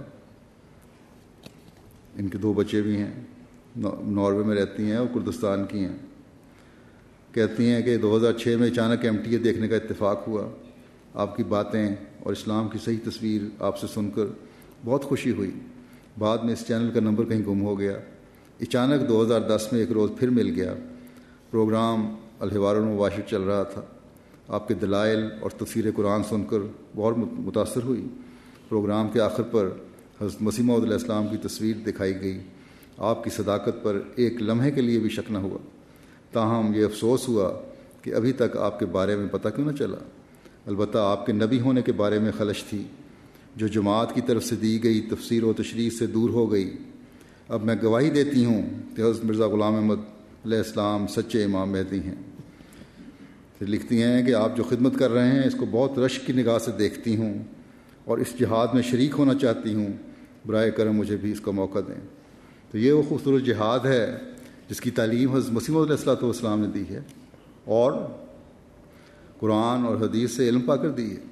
ان کے 2 بچے بھی ہیں، ناروے میں رہتی ہیں اور کردستان کی ہیں. کہتی ہیں کہ 2006 میں اچانک MTA دیکھنے کا اتفاق ہوا. آپ کی باتیں اور اسلام کی صحیح تصویر آپ سے سن کر بہت خوشی ہوئی. بعد میں اس چینل کا نمبر کہیں گم ہو گیا. اچانک 2010 میں ایک روز پھر مل گیا. پروگرام الحوار المباشر چل رہا تھا. آپ کے دلائل اور تفسیر قرآن سن کر بہت متاثر ہوئی. پروگرام کے آخر پر حضرت مسیح موعود علیہ السلام کی تصویر دکھائی گئی. آپ کی صداقت پر ایک لمحے کے لیے بھی شک نہ ہوا. تاہم یہ افسوس ہوا کہ ابھی تک آپ کے بارے میں پتہ کیوں نہ چلا. البتہ آپ کے نبی ہونے کے بارے میں خلش تھی جو جماعت کی طرف سے دی گئی تفسیر و تشریح سے دور ہو گئی. اب میں گواہی دیتی ہوں کہ حضرت مرزا غلام احمد علیہ السلام سچے امام مہدی ہیں. پھر لکھتی ہیں کہ آپ جو خدمت کر رہے ہیں اس کو بہت رشک کی نگاہ سے دیکھتی ہوں اور اس جہاد میں شریک ہونا چاہتی ہوں. برائے کرم مجھے بھی اس کا موقع دیں. تو یہ وہ خوبصورت جہاد ہے جس کی تعلیم حضرت مسیح موعود علیہ الصلوۃ والسلام نے دی ہے اور قرآن اور حدیث سے علم پا کر دی ہے.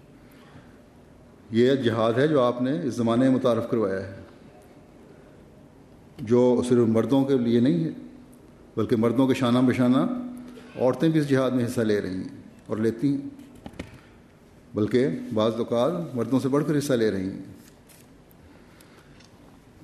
یہ جہاد ہے جو آپ نے اس زمانے میں متعارف کروایا ہے، جو صرف مردوں کے لیے نہیں ہے بلکہ مردوں کے شانہ بشانہ عورتیں بھی اس جہاد میں حصہ لے رہی ہیں اور لیتی ہیں، بلکہ بعض اوقات مردوں سے بڑھ کر حصہ لے رہی ہیں.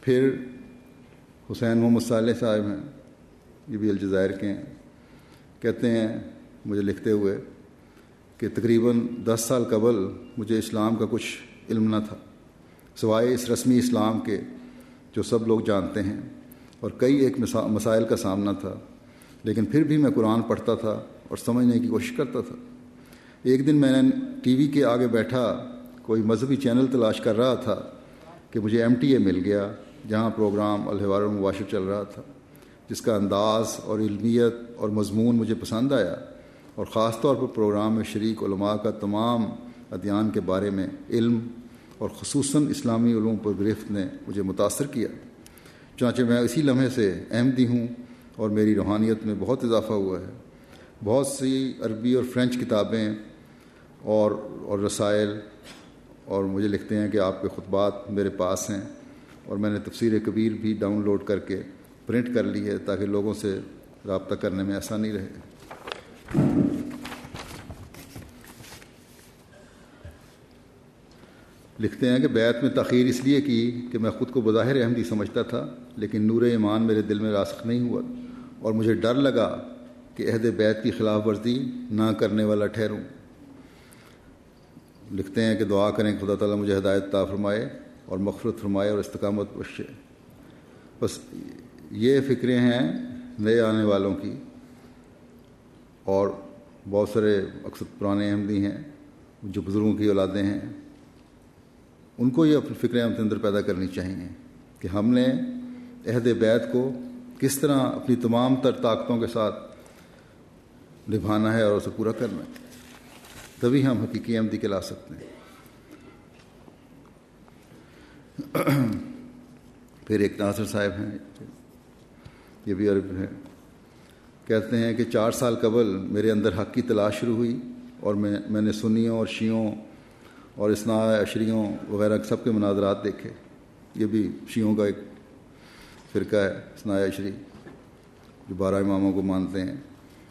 پھر حسین محمد صالح صاحب ہیں، یہ بھی الجزائر کے ہیں، کہتے ہیں مجھے لکھتے ہوئے کہ تقریباً 10 سال قبل مجھے اسلام کا کچھ علم نہ تھا سوائے اس رسمی اسلام کے جو سب لوگ جانتے ہیں، اور کئی ایک مسائل کا سامنا تھا، لیکن پھر بھی میں قرآن پڑھتا تھا اور سمجھنے کی کوشش کرتا تھا۔ ایک دن میں نے ٹی وی کے آگے بیٹھا کوئی مذہبی چینل تلاش کر رہا تھا کہ مجھے MTA مل گیا، جہاں پروگرام الحوار المباشر چل رہا تھا، جس کا انداز اور علمیت اور مضمون مجھے پسند آیا، اور خاص طور پر پروگرام میں شریک علماء کا تمام ادیان کے بارے میں علم اور خصوصاً اسلامی علوم پر گرفت نے مجھے متاثر کیا۔ چنانچہ میں اسی لمحے سے احمدی ہوں اور میری روحانیت میں بہت اضافہ ہوا ہے۔ بہت سی عربی اور فرینچ کتابیں اور رسائل، اور مجھے لکھتے ہیں کہ آپ کے خطبات میرے پاس ہیں، اور میں نے تفسیر کبیر بھی ڈاؤن لوڈ کر کے پرنٹ کر لی ہے تاکہ لوگوں سے رابطہ کرنے میں آسانی رہے۔ لکھتے ہیں کہ بیعت میں تاخیر اس لیے کی کہ میں خود کو بظاہر احمدی سمجھتا تھا، لیکن نور ایمان میرے دل میں راسخ نہیں ہوا، اور مجھے ڈر لگا کہ عہد بیعت کی خلاف ورزی نہ کرنے والا ٹھہروں۔ لکھتے ہیں کہ دعا کریں کہ خدا تعالیٰ مجھے ہدایت عطا فرمائے اور مغفرت فرمائے اور استقامت بخشے۔ بس یہ فکریں ہیں نئے آنے والوں کی، اور بہت سارے اکثر پرانے احمدی ہیں جو بزرگوں کی اولادیں ہیں، ان کو یہ اپنی فکریں اپنے اندر پیدا کرنی چاہیے کہ ہم نے عہد بیعت کو کس طرح اپنی تمام تر طاقتوں کے ساتھ نبھانا ہے اور اسے پورا کرنا ہے، تبھی ہم حقیقی احمدی کہلا سکتے ہیں۔ پھر ایک ناصر صاحب ہیں، یہ بھی عرب ہے، کہتے ہیں کہ 4 سال قبل میرے اندر حق کی تلاش شروع ہوئی، اور میں نے سنیوں اور شیعوں اور اثنا عشریوں وغیرہ سب کے مناظرات دیکھے۔ یہ بھی شیعوں کا ایک فرقہ ہے، اثنا عشری، جو 12 اماموں کو مانتے ہیں۔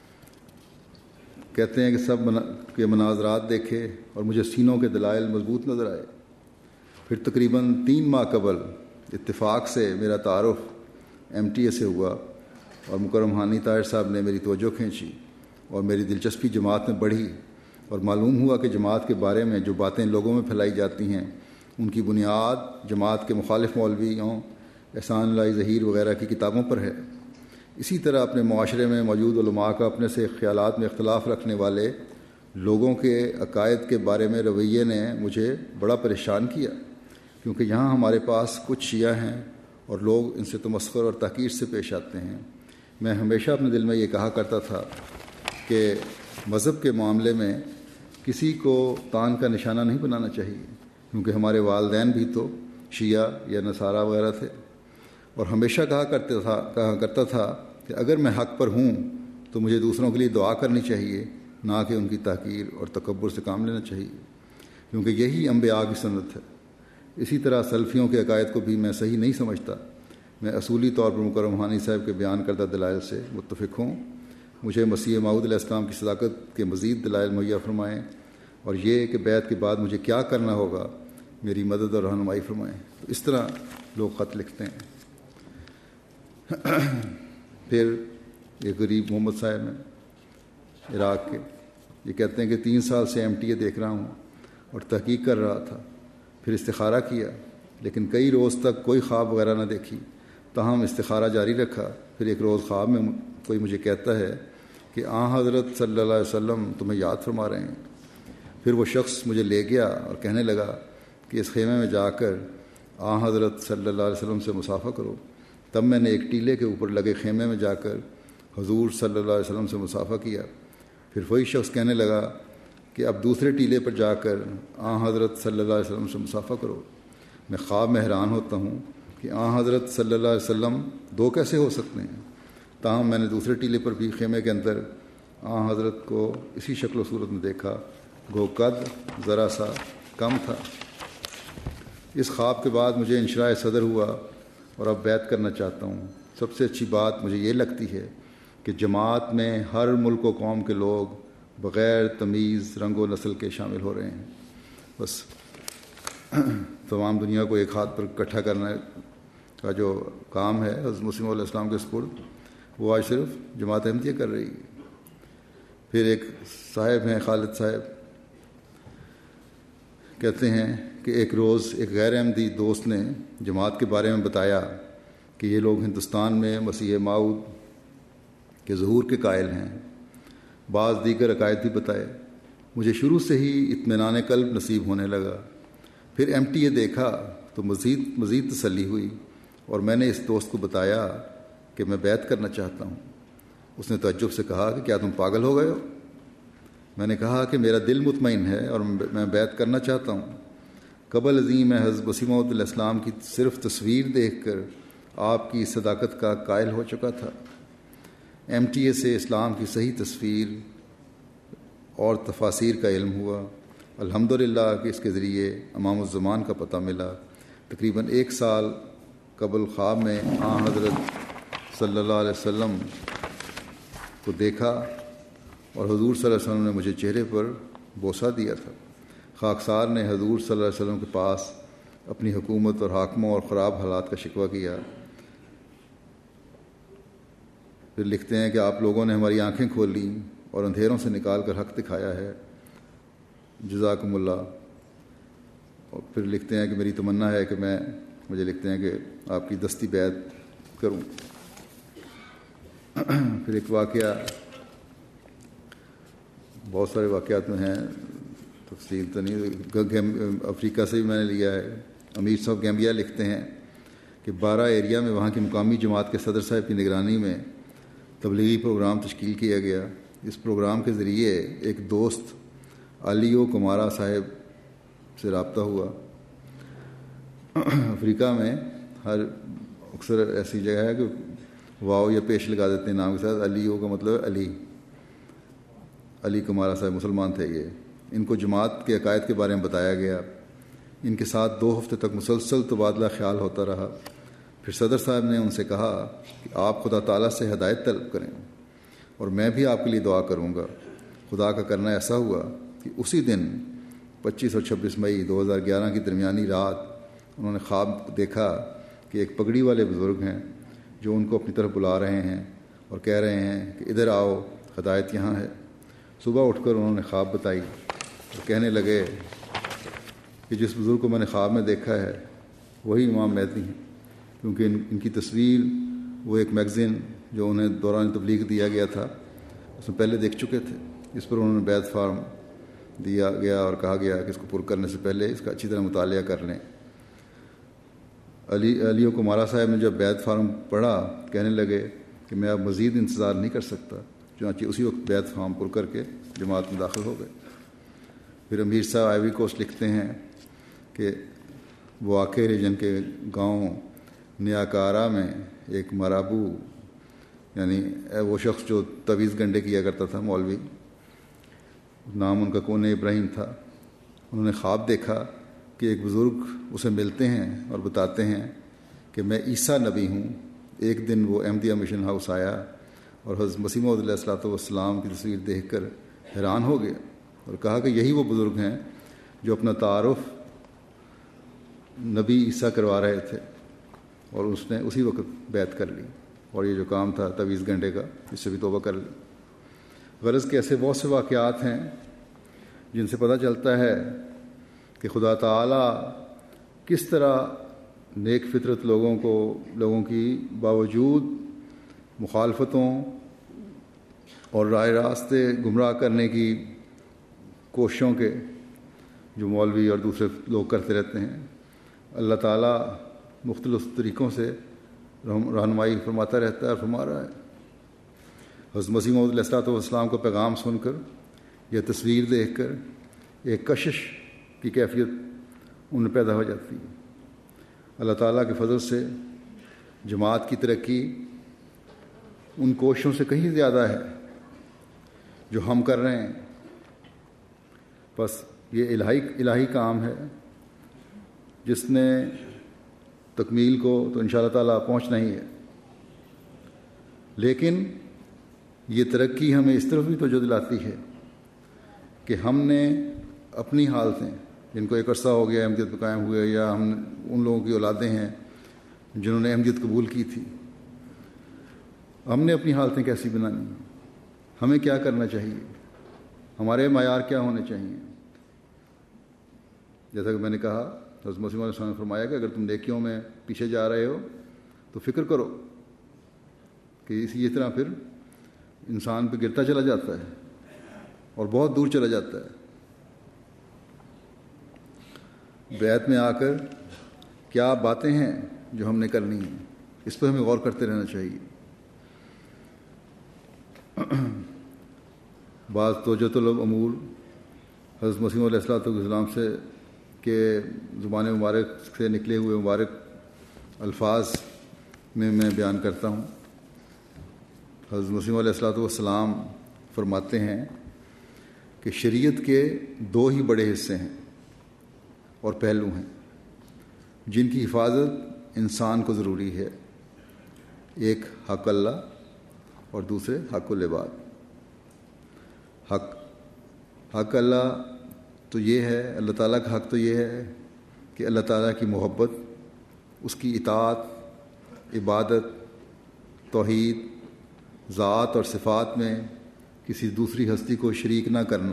کہتے ہیں کہ سب کے مناظرات دیکھے اور مجھے سینوں کے دلائل مضبوط نظر آئے۔ پھر تقریباً 3 ماہ قبل اتفاق سے میرا تعارف MTA سے ہوا، اور مکرم حانی طاہر صاحب نے میری توجہ کھینچی اور میری دلچسپی جماعت میں بڑھی، اور معلوم ہوا کہ جماعت کے بارے میں جو باتیں لوگوں میں پھیلائی جاتی ہیں ان کی بنیاد جماعت کے مخالف مولویوں احسان اللہ ظہیر وغیرہ کی کتابوں پر ہے۔ اسی طرح اپنے معاشرے میں موجود علماء کا اپنے سے خیالات میں اختلاف رکھنے والے لوگوں کے عقائد کے بارے میں رویے نے مجھے بڑا پریشان کیا، کیونکہ یہاں ہمارے پاس کچھ شیعہ ہیں اور لوگ ان سے تمسخر اور تحقیر سے پیش آتے ہیں۔ میں ہمیشہ اپنے دل میں یہ کہا کرتا تھا کہ مذہب کے معاملے میں کسی کو تان کا نشانہ نہیں بنانا چاہیے، کیونکہ ہمارے والدین بھی تو شیعہ یا نصارہ وغیرہ تھے، اور ہمیشہ کہا کرتا تھا کہ اگر میں حق پر ہوں تو مجھے دوسروں کے لیے دعا کرنی چاہیے، نہ کہ ان کی تحقیر اور تکبر سے کام لینا چاہیے، کیونکہ یہی انبیاء کی سنت ہے۔ اسی طرح سلفیوں کے عقائد کو بھی میں صحیح نہیں سمجھتا۔ میں اصولی طور پر مکرم حانی صاحب کے بیان کردہ دلائل سے متفق ہوں۔ مجھے مسیح موعود علیہ السلام کی صداقت کے مزید دلائل مہیا فرمائیں، اور یہ کہ بیعت کے بعد مجھے کیا کرنا ہوگا میری مدد اور رہنمائی فرمائیں۔ تو اس طرح لوگ خط لکھتے ہیں۔ پھر ایک غریب محمد صاحب ہیں عراق کے، یہ کہتے ہیں کہ 3 سال سے MTA دیکھ رہا ہوں اور تحقیق کر رہا تھا، پھر استخارہ کیا، لیکن کئی روز تک کوئی خواب وغیرہ نہ دیکھی، تاہم استخارہ جاری رکھا۔ پھر ایک روز خواب میں کوئی مجھے کہتا ہے کہ حضرت صلی اللہ علیہ وسلم تمہیں یاد فرما رہے ہیں۔ پھر وہ شخص مجھے لے گیا اور کہنے لگا کہ اس خیمے میں جا کر حضرت صلی اللہ علیہ وسلم سے مصافحہ کرو۔ تب میں نے ایک ٹیلے کے اوپر لگے خیمے میں جا کر حضور صلی اللہ علیہ وسلم سے مصافحہ کیا۔ پھر وہی شخص کہنے لگا کہ اب دوسرے ٹیلے پر جا کر حضرت صلی اللہ علیہ وسلم سے مصافحہ کرو۔ میں خواب میں حیران ہوتا ہوں کہ حضرت صلی اللہ علیہ وسلم 2 کیسے ہو سکتے ہیں، تاہم میں نے دوسرے ٹیلے پر بھی خیمے کے اندر حضرت کو اسی شکل و صورت میں دیکھا، گو قد ذرا سا کم تھا۔ اس خواب کے بعد مجھے انشراح صدر ہوا اور اب بیعت کرنا چاہتا ہوں۔ سب سے اچھی بات مجھے یہ لگتی ہے کہ جماعت میں ہر ملک و قوم کے لوگ بغیر تمیز رنگ و نسل کے شامل ہو رہے ہیں۔ بس تمام دنیا کو ایک ہاتھ پر اکٹھا کرنا کا جو کام ہے حضرت مسیح موعود علیہ السلام کے سپرد، وہ آج صرف جماعت احمدیہ کر رہی ہے۔ پھر ایک صاحب ہیں خالد صاحب، کہتے ہیں کہ ایک روز ایک غیر احمدی دوست نے جماعت کے بارے میں بتایا کہ یہ لوگ ہندوستان میں مسیح موعود کے ظہور کے قائل ہیں، بعض دیگر عقائد بھی بتائے۔ مجھے شروع سے ہی اطمینان قلب نصیب ہونے لگا۔ پھر MTA دیکھا تو مزید تسلی ہوئی، اور میں نے اس دوست کو بتایا کہ میں بیعت کرنا چاہتا ہوں۔ اس نے تعجب سے کہا کہ کیا تم پاگل ہو گئے ہو؟ میں نے کہا کہ میرا دل مطمئن ہے اور میں بیعت کرنا چاہتا ہوں۔ قبل ازیں میں حضرت مسیح موعود علیہ السلام کی صرف تصویر دیکھ کر آپ کی صداقت کا قائل ہو چکا تھا۔ MTA سے اسلام کی صحیح تصویر اور تفاسیر کا علم ہوا، الحمدللہ کہ اس کے ذریعے امام الزمان کا پتہ ملا۔ تقریباً 1 سال قبل خواب میں حضرت صلی اللہ علیہ وسلم کو دیکھا، اور حضور صلی اللہ علیہ وسلم نے مجھے چہرے پر بوسہ دیا تھا۔ خاکسار نے حضور صلی اللہ علیہ وسلم کے پاس اپنی حکومت اور حاکموں اور خراب حالات کا شکوہ کیا۔ پھر لکھتے ہیں کہ آپ لوگوں نے ہماری آنکھیں کھول لیں اور اندھیروں سے نکال کر حق دکھایا ہے، جزاکم اللہ۔ اور پھر لکھتے ہیں کہ میری تمنا ہے کہ مجھے لکھتے ہیں کہ آپ کی دستی بیعت کروں۔ پھر ایک واقعہ، بہت سارے واقعات میں ہیں، تفصیل تو نہیں، افریقہ سے بھی میں نے لیا ہے۔ امیر صاحب گیمبیا لکھتے ہیں کہ 12 ایریا میں وہاں کی مقامی جماعت کے صدر صاحب کی نگرانی میں تبلیغی پروگرام تشکیل کیا گیا۔ اس پروگرام کے ذریعے ایک دوست علیو کمارا صاحب سے رابطہ ہوا۔ افریقہ میں اکثر ایسی جگہ ہے کہ واو یا پیش لگا دیتے ہیں نام کے ساتھ، علیو کا مطلب ہے علی کمارا صاحب مسلمان تھے یہ۔ ان کو جماعت کے عقائد کے بارے میں بتایا گیا۔ ان کے ساتھ 2 ہفتے تک مسلسل تبادلہ خیال ہوتا رہا۔ پھر صدر صاحب نے ان سے کہا کہ آپ خدا تعالیٰ سے ہدایت طلب کریں اور میں بھی آپ کے لیے دعا کروں گا۔ خدا کا کرنا ایسا ہوا کہ اسی دن 25 اور 26 مئی 2011 کی درمیانی رات انہوں نے خواب دیکھا کہ ایک پگڑی والے بزرگ ہیں جو ان کو اپنی طرف بلا رہے ہیں اور کہہ رہے ہیں کہ ادھر آؤ، ہدایت یہاں ہے۔ صبح اٹھ کر انہوں نے خواب بتائی اور کہنے لگے کہ جس بزرگ کو میں نے خواب میں دیکھا ہے وہی امام مہدی ہیں، کیونکہ ان کی تصویر وہ ایک میگزین جو انہیں دوران تبلیغ دیا گیا تھا اس میں پہلے دیکھ چکے تھے۔ اس پر انہوں نے بیعت فارم دیا گیا اور کہا گیا کہ اس کو پر کرنے سے پہلے اس کا اچھی طرح مطالعہ کر لیں۔ علیو کمارا صاحب نے جب بیعت فارم پڑھا کہنے لگے کہ میں اب مزید انتظار نہیں کر سکتا، چنانچہ اسی وقت بیعت فارم پر کر کے جماعت میں داخل ہو گئے۔ پھر امیر صاحب آئیوری کوسٹ لکھتے ہیں کہ بواکے ریجن کے گاؤں نیاکارا میں ایک مرابو، یعنی وہ شخص جو تویز گنڈے کیا کرتا تھا، مولوی، نام ان کا کونے ابراہیم تھا، انہوں نے خواب دیکھا کہ ایک بزرگ اسے ملتے ہیں اور بتاتے ہیں کہ میں عیسیٰ نبی ہوں۔ ایک دن وہ احمدیہ مشن ہاؤس آیا اور حضرت مسیح موعود علیہ السلام کی تصویر دیکھ کر حیران ہو گیا اور کہا کہ یہی وہ بزرگ ہیں جو اپنا تعارف نبی عیسیٰ کروا رہے تھے، اور اس نے اسی وقت بیعت کر لی، اور یہ جو کام تھا تویز گنڈے کا اس سے بھی توبہ کر لی۔ غرض کے ایسے بہت سے واقعات ہیں جن سے پتہ چلتا ہے کہ خدا تعالیٰ کس طرح نیک فطرت لوگوں کی باوجود مخالفتوں اور راہ راستے گمراہ کرنے کی کوششوں کے جو مولوی اور دوسرے لوگ کرتے رہتے ہیں، اللہ تعالیٰ مختلف طریقوں سے رہنمائی فرماتا رہتا ہے اور فرما رہا ہے۔ حضرت مسیح موعود علیہ السلام کا پیغام سن کر یا تصویر دیکھ کر ایک کشش کی کیفیت ان میں پیدا ہو جاتی ہے۔ اللہ تعالیٰ کے فضل سے جماعت کی ترقی ان کوششوں سے کہیں زیادہ ہے جو ہم کر رہے ہیں۔ بس یہ الہی کام ہے جس نے تکمیل کو تو انشاءاللہ تعالیٰ پہنچنا ہی ہے، لیکن یہ ترقی ہمیں اس طرف بھی توجہ دلاتی ہے کہ ہم نے اپنی حالتیں، جن کو ایک عرصہ ہو گیا احمدیت پہ قائم ہوئے، یا ہم ان لوگوں کی اولادیں ہیں جنہوں نے احمدیت قبول کی تھی. ہم نے اپنی حالتیں کیسی بنانی ہیں؟ ہمیں کیا کرنا چاہیے؟ ہمارے معیار کیا ہونے چاہیے؟ جیسا کہ میں نے کہا، حضرت مسیح علیہ السلام نے فرمایا کہ اگر تم نیکیوں میں پیچھے جا رہے ہو تو فکر کرو کہ اسی طرح پھر انسان پہ گرتا چلا جاتا ہے اور بہت دور چلا جاتا ہے. بیعت میں آ کر کیا باتیں ہیں جو ہم نے کرنی ہیں، اس پہ ہمیں غور کرتے رہنا چاہیے. بعض توجہ طلب امور حضرت مسیح علیہ السلام سے کے زبان مبارک سے نکلے ہوئے مبارک الفاظ میں بیان کرتا ہوں. حضرت مسیح علیہ السلام فرماتے ہیں کہ شریعت کے 2 ہی بڑے حصے ہیں اور پہلو ہیں جن کی حفاظت انسان کو ضروری ہے. ایک حق اللہ اور دوسرے حق العباد. حق اللہ تو یہ ہے، اللہ تعالیٰ کا حق تو یہ ہے کہ اللہ تعالیٰ کی محبت، اس کی اطاعت، عبادت، توحید، ذات اور صفات میں کسی دوسری ہستی کو شریک نہ کرنا.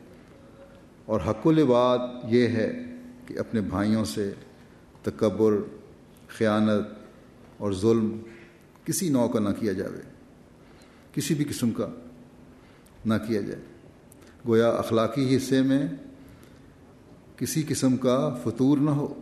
اور حق العباد یہ ہے کہ اپنے بھائیوں سے تکبر، خیانت اور ظلم کسی نوع کا نہ کیا جاوے، کسی بھی قسم کا نہ کیا جائے. گویا اخلاقی حصے میں کسی قسم کا فتور نہ ہو.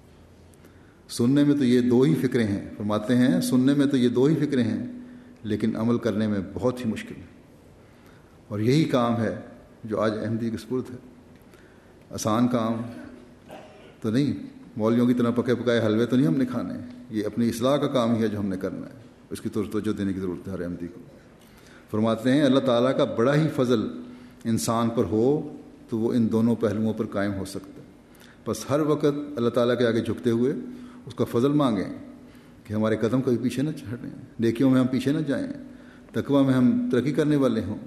سننے میں تو یہ 2 ہی فکریں ہیں، فرماتے ہیں سننے میں تو یہ 2 ہی فکریں ہیں، لیکن عمل کرنے میں بہت ہی مشکل ہے. اور یہی کام ہے جو آج احمدی کے سپرد ہے. آسان کام تو نہیں، مولویوں کی طرح پکے پکائے حلوے تو نہیں ہم نے کھانے ہیں. یہ اپنی اصلاح کا کام ہی ہے جو ہم نے کرنا ہے، اس کی توجہ دینے کی ضرورت ہے ہر احمدی کو. فرماتے ہیں اللہ تعالیٰ کا بڑا ہی فضل انسان پر ہو تو وہ ان دونوں پہلوؤں پر قائم ہو سکتا ہے. بس ہر وقت اللہ تعالیٰ کے آگے جھکتے ہوئے اس کا فضل مانگیں کہ ہمارے قدم کبھی پیچھے نہ ہٹیں، نیکیوں میں ہم پیچھے نہ جائیں، تقویٰ میں ہم ترقی کرنے والے ہوں،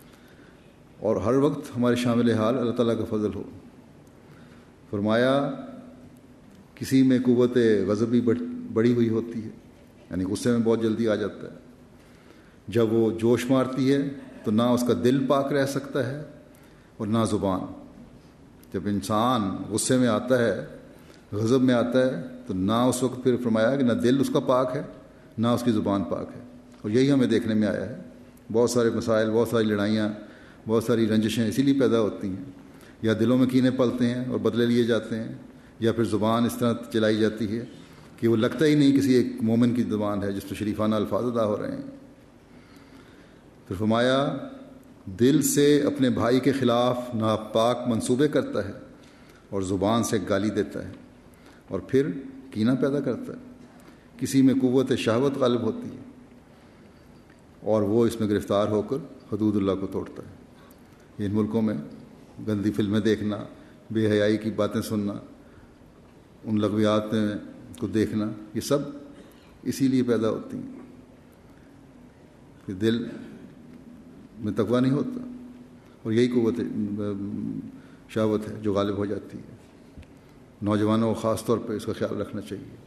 اور ہر وقت ہمارے شامل حال اللہ تعالیٰ کا فضل ہو. فرمایا کسی میں قوت غضبی بڑی ہوئی ہوتی ہے، یعنی غصے میں بہت جلدی آ جاتا ہے. جب وہ جوش مارتی ہے تو نہ اس کا دل پاک رہ سکتا ہے اور نہ زبان. جب انسان غصے میں آتا ہے، غضب میں آتا ہے، تو نہ اس وقت پھر فرمایا کہ نہ دل اس کا پاک ہے نہ اس کی زبان پاک ہے. اور یہی ہمیں دیکھنے میں آیا ہے. بہت سارے مسائل، بہت ساری لڑائیاں، بہت ساری رنجشیں اسی لیے پیدا ہوتی ہیں. یا دلوں میں کینے پلتے ہیں اور بدلے لیے جاتے ہیں، یا پھر زبان اس طرح چلائی جاتی ہے کہ وہ لگتا ہی نہیں کسی ایک مومن کی زبان ہے جس پہ شریفانہ الفاظ ادا ہو رہے ہیں. پھر فرمایا دل سے اپنے بھائی کے خلاف ناپاک منصوبے کرتا ہے اور زبان سے گالی دیتا ہے اور پھر کینہ پیدا کرتا ہے. کسی میں قوت شہوت غالب ہوتی ہے اور وہ اس میں گرفتار ہو کر حدود اللہ کو توڑتا ہے. ان ملکوں میں گندی فلمیں دیکھنا، بے حیائی کی باتیں سننا، ان لغویات کو دیکھنا، یہ سب اسی لیے پیدا ہوتی ہیں کہ دل میں تقویٰ نہیں ہوتا، اور یہی قوت شہوت ہے جو غالب ہو جاتی ہے. نوجوانوں کو خاص طور پہ اس کا خیال رکھنا چاہیے.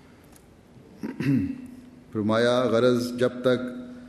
فرمایا غرض جب تک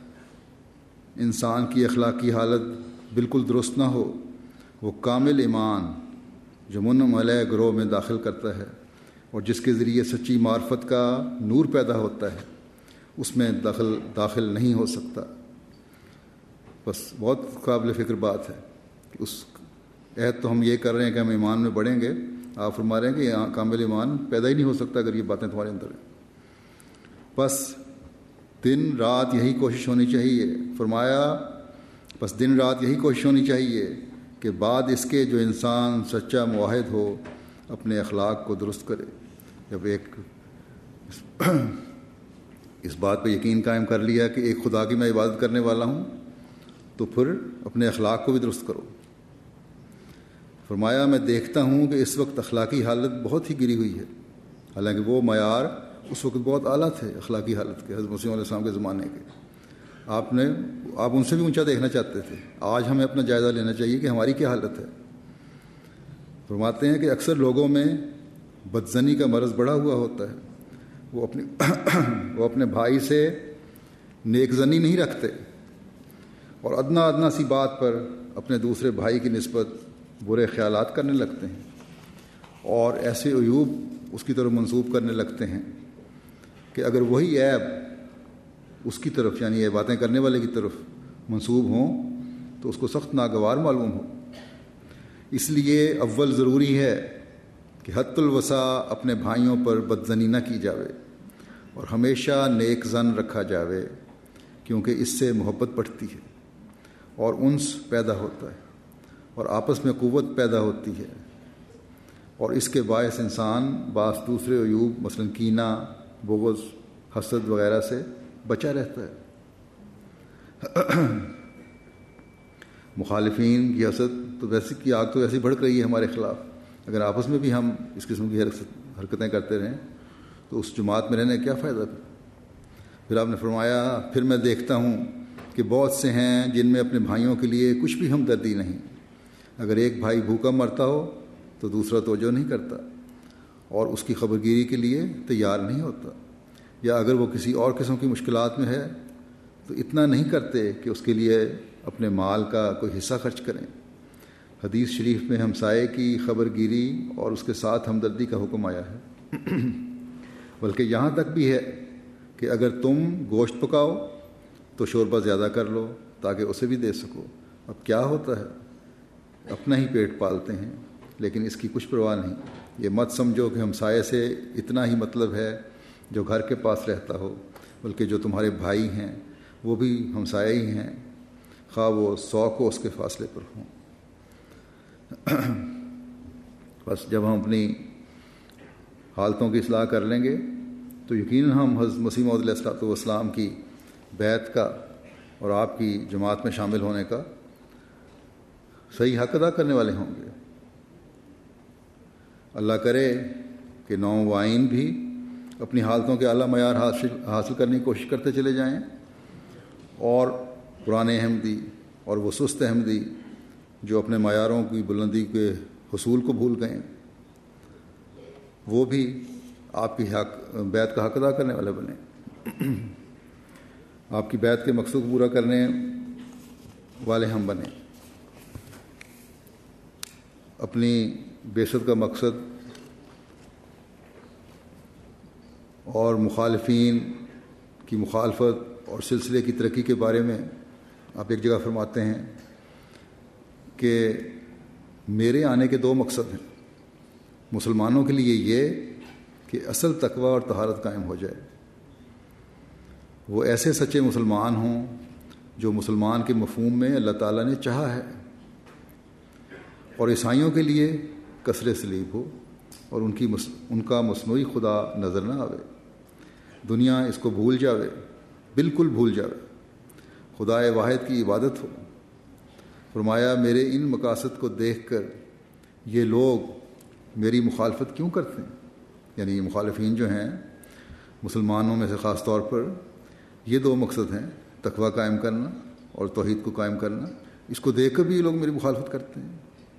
انسان کی اخلاقی حالت بالکل درست نہ ہو، وہ کامل ایمان جو منعم علیہ گروہ میں داخل کرتا ہے اور جس کے ذریعے سچی معرفت کا نور پیدا ہوتا ہے، اس میں داخل نہیں ہو سکتا. بس بہت قابل فکر بات ہے کہ اس عہد تو ہم یہ کر رہے ہیں کہ ہم ایمان میں بڑھیں گے، آپ فرما رہے ہیں کہ کامل ایمان پیدا ہی نہیں ہو سکتا اگر یہ باتیں تمہارے اندر ہیں. بس دن رات یہی کوشش ہونی چاہیے. فرمایا بس دن رات یہی کوشش ہونی چاہیے کہ بعد اس کے جو انسان سچا موحد ہو اپنے اخلاق کو درست کرے. جب ایک اس بات پہ یقین قائم کر لیا کہ ایک خدا کی میں عبادت کرنے والا ہوں، تو پھر اپنے اخلاق کو بھی درست کرو. فرمایا میں دیکھتا ہوں کہ اس وقت اخلاقی حالت بہت ہی گری ہوئی ہے، حالانکہ وہ معیار اس وقت بہت اعلیٰ تھے اخلاقی حالت کے، حضرت مسیح علیہ السلام کے زمانے کے. آپ ان سے بھی اونچا دیکھنا چاہتے تھے. آج ہمیں اپنا جائزہ لینا چاہیے کہ ہماری کیا حالت ہے. فرماتے ہیں کہ اکثر لوگوں میں بدزنی کا مرض بڑھا ہوا ہوتا ہے، وہ اپنے بھائی سے نیک زنی نہیں رکھتے اور ادنا ادنا سی بات پر اپنے دوسرے بھائی کی نسبت برے خیالات کرنے لگتے ہیں اور ایسے عیوب اس کی طرف منسوب کرنے لگتے ہیں کہ اگر وہی عیب اس کی طرف یعنی یہ باتیں کرنے والے کی طرف منسوب ہوں تو اس کو سخت ناگوار معلوم ہو۔ اس لیے اول ضروری ہے کہ حد الوسع اپنے بھائیوں پر بدزنی نہ کی جاوے اور ہمیشہ نیک زن رکھا جاوے، کیونکہ اس سے محبت بڑھتی ہے اور انس پیدا ہوتا ہے اور آپس میں قوت پیدا ہوتی ہے، اور اس کے باعث انسان بعض دوسرے عیوب مثلا کینہ، بغض، حسد وغیرہ سے بچا رہتا ہے۔ مخالفین کی حسد تو ویسے کی آگ تو ویسے بھڑک رہی ہے ہمارے خلاف، اگر آپس میں بھی ہم اس قسم کی حرکتیں کرتے رہیں تو اس جماعت میں رہنے کا کیا فائدہ؟ پھر آپ نے فرمایا پھر میں دیکھتا ہوں کہ بہت سے ہیں جن میں اپنے بھائیوں کے لیے کچھ بھی ہمدردی نہیں، اگر ایک بھائی بھوکا مرتا ہو تو دوسرا توجہ نہیں کرتا اور اس کی خبرگیری کے لیے تیار نہیں ہوتا، یا اگر وہ کسی اور قسم کی مشکلات میں ہے تو اتنا نہیں کرتے کہ اس کے لیے اپنے مال کا کوئی حصہ خرچ کریں۔ حدیث شریف میں ہمسائے کی خبرگیری اور اس کے ساتھ ہمدردی کا حکم آیا ہے، بلکہ یہاں تک بھی ہے کہ اگر تم گوشت پکاؤ تو شوربہ زیادہ کر لو تاکہ اسے بھی دے سکو۔ اب کیا ہوتا ہے، اپنا ہی پیٹ پالتے ہیں لیکن اس کی کچھ پرواہ نہیں۔ یہ مت سمجھو کہ ہمسائے سے اتنا ہی مطلب ہے جو گھر کے پاس رہتا ہو، بلکہ جو تمہارے بھائی ہیں وہ بھی ہمسائے ہی ہیں، خواہ وہ 100 کوس کے فاصلے پر ہوں۔ بس جب ہم اپنی حالتوں کی اصلاح کر لیں گے تو یقیناً ہم حضرت مسیح موعود علیہ الصلوۃ والسلام کی بیعت کا اور آپ کی جماعت میں شامل ہونے کا صحیح حق ادا کرنے والے ہوں گے۔ اللہ کرے کہ نو وائن بھی اپنی حالتوں کے اعلیٰ معیار حاصل کرنے کی کوشش کرتے چلے جائیں، اور پرانے احمدی اور وہ سست احمدی جو اپنے معیاروں کی بلندی کے حصول کو بھول گئے وہ بھی آپ کی بیعت کا حق ادا کرنے والے بنیں، آپ کی بیعت کے مقصود پورا کرنے والے ہم بنیں۔ اپنی بعثت کا مقصد اور مخالفین کی مخالفت اور سلسلے کی ترقی کے بارے میں آپ ایک جگہ فرماتے ہیں کہ میرے آنے کے 2 مقصد ہیں، مسلمانوں کے لیے یہ کہ اصل تقوی اور طہارت قائم ہو جائے، وہ ایسے سچے مسلمان ہوں جو مسلمان کے مفہوم میں اللہ تعالیٰ نے چاہا ہے، اور عیسائیوں کے لیے کثر صلیب ہو اور ان کا مصنوعی خدا نظر نہ آوے، دنیا اس کو بھول جاوے، بالکل بھول جاوے، خدا واحد کی عبادت ہو۔ فرمایا میرے ان مقاصد کو دیکھ کر یہ لوگ میری مخالفت کیوں کرتے ہیں، یعنی مخالفین جو ہیں مسلمانوں میں سے خاص طور پر یہ 2 مقصد ہیں، تقوی قائم کرنا اور توحید کو قائم کرنا، اس کو دیکھ کر بھی یہ لوگ میری مخالفت کرتے ہیں۔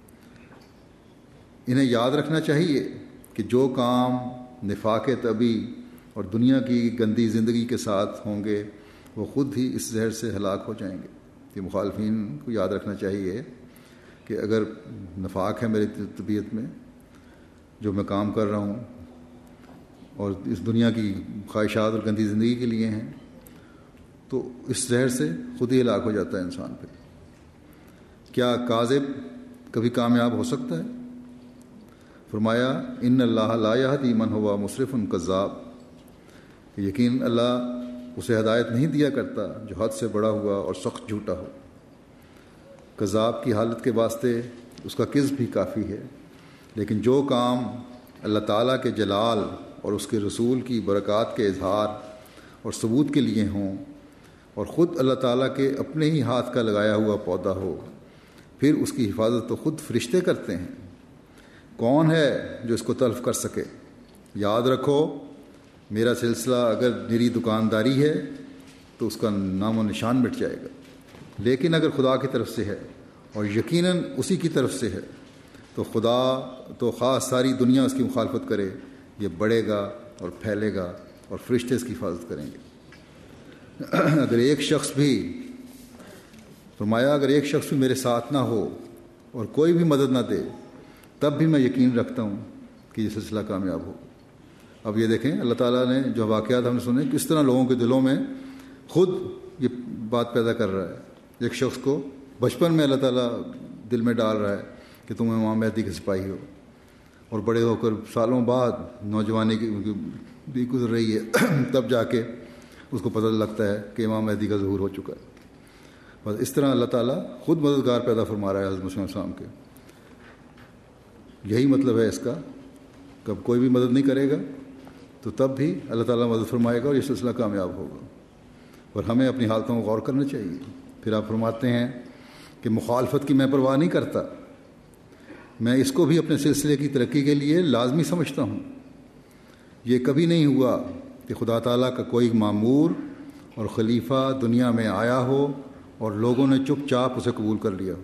انہیں یاد رکھنا چاہیے کہ جو کام نفاق طبعی اور دنیا کی گندی زندگی کے ساتھ ہوں گے وہ خود ہی اس زہر سے ہلاک ہو جائیں گے۔ یہ مخالفین کو یاد رکھنا چاہیے کہ اگر نفاق ہے میری طبیعت میں جو میں کام کر رہا ہوں اور اس دنیا کی خواہشات اور گندی زندگی کے لیے ہیں تو اس زہر سے خود ہی ہلاک ہو جاتا ہے انسان پہ۔ کیا کاذب کبھی کامیاب ہو سکتا ہے؟ فرمایا ان اللہ لا یہدی من ہوا مسرف کذاب، یقین اللہ اسے ہدایت نہیں دیا کرتا جو حد سے بڑا ہوا اور سخت جھوٹا ہو۔ کذاب کی حالت کے واسطے اس کا کذب بھی کافی ہے، لیکن جو کام اللہ تعالیٰ کے جلال اور اس کے رسول کی برکات کے اظہار اور ثبوت کے لیے ہوں اور خود اللہ تعالیٰ کے اپنے ہی ہاتھ کا لگایا ہوا پودا ہو، پھر اس کی حفاظت تو خود فرشتے کرتے ہیں، کون ہے جو اس کو تلف کر سکے؟ یاد رکھو میرا سلسلہ اگر نری دکانداری ہے تو اس کا نام و نشان مٹ جائے گا، لیکن اگر خدا کی طرف سے ہے اور یقیناً اسی کی طرف سے ہے تو خدا تو خاص ساری دنیا اس کی مخالفت کرے، یہ بڑھے گا اور پھیلے گا اور فرشتے اس کی حفاظت کریں گے۔ اگر ایک شخص بھی فرمایا اگر ایک شخص بھی میرے ساتھ نہ ہو اور کوئی بھی مدد نہ دے تب بھی میں یقین رکھتا ہوں کہ یہ سلسلہ کامیاب ہو۔ اب یہ دیکھیں اللہ تعالیٰ نے جو واقعات ہم نے سنے کس طرح لوگوں کے دلوں میں خود یہ بات پیدا کر رہا ہے۔ ایک شخص کو بچپن میں اللہ تعالیٰ دل میں ڈال رہا ہے کہ تم امام مہدی کے سپاہی ہو، اور بڑے ہو کر سالوں بعد نوجوانی کی بھی گزر رہی ہے تب جا کے اس کو پتہ لگتا ہے کہ امام مہدی کا ظہور ہو چکا ہے۔ بس اس طرح اللہ تعالیٰ خود مددگار پیدا فرما رہا ہے حضرت مسیح السلام کے۔ یہی مطلب ہے اس کا، کب کوئی بھی مدد نہیں کرے گا تو تب بھی اللہ تعالیٰ مدد فرمائے گا اور یہ سلسلہ کامیاب ہوگا۔ اور ہمیں اپنی حالتوں کو غور کرنا چاہیے۔ پھر آپ فرماتے ہیں کہ مخالفت کی میں پرواہ نہیں کرتا، میں اس کو بھی اپنے سلسلے کی ترقی کے لیے لازمی سمجھتا ہوں۔ یہ کبھی نہیں ہوا کہ خدا تعالیٰ کا کوئی مامور اور خلیفہ دنیا میں آیا ہو اور لوگوں نے چپ چاپ اسے قبول کر لیا۔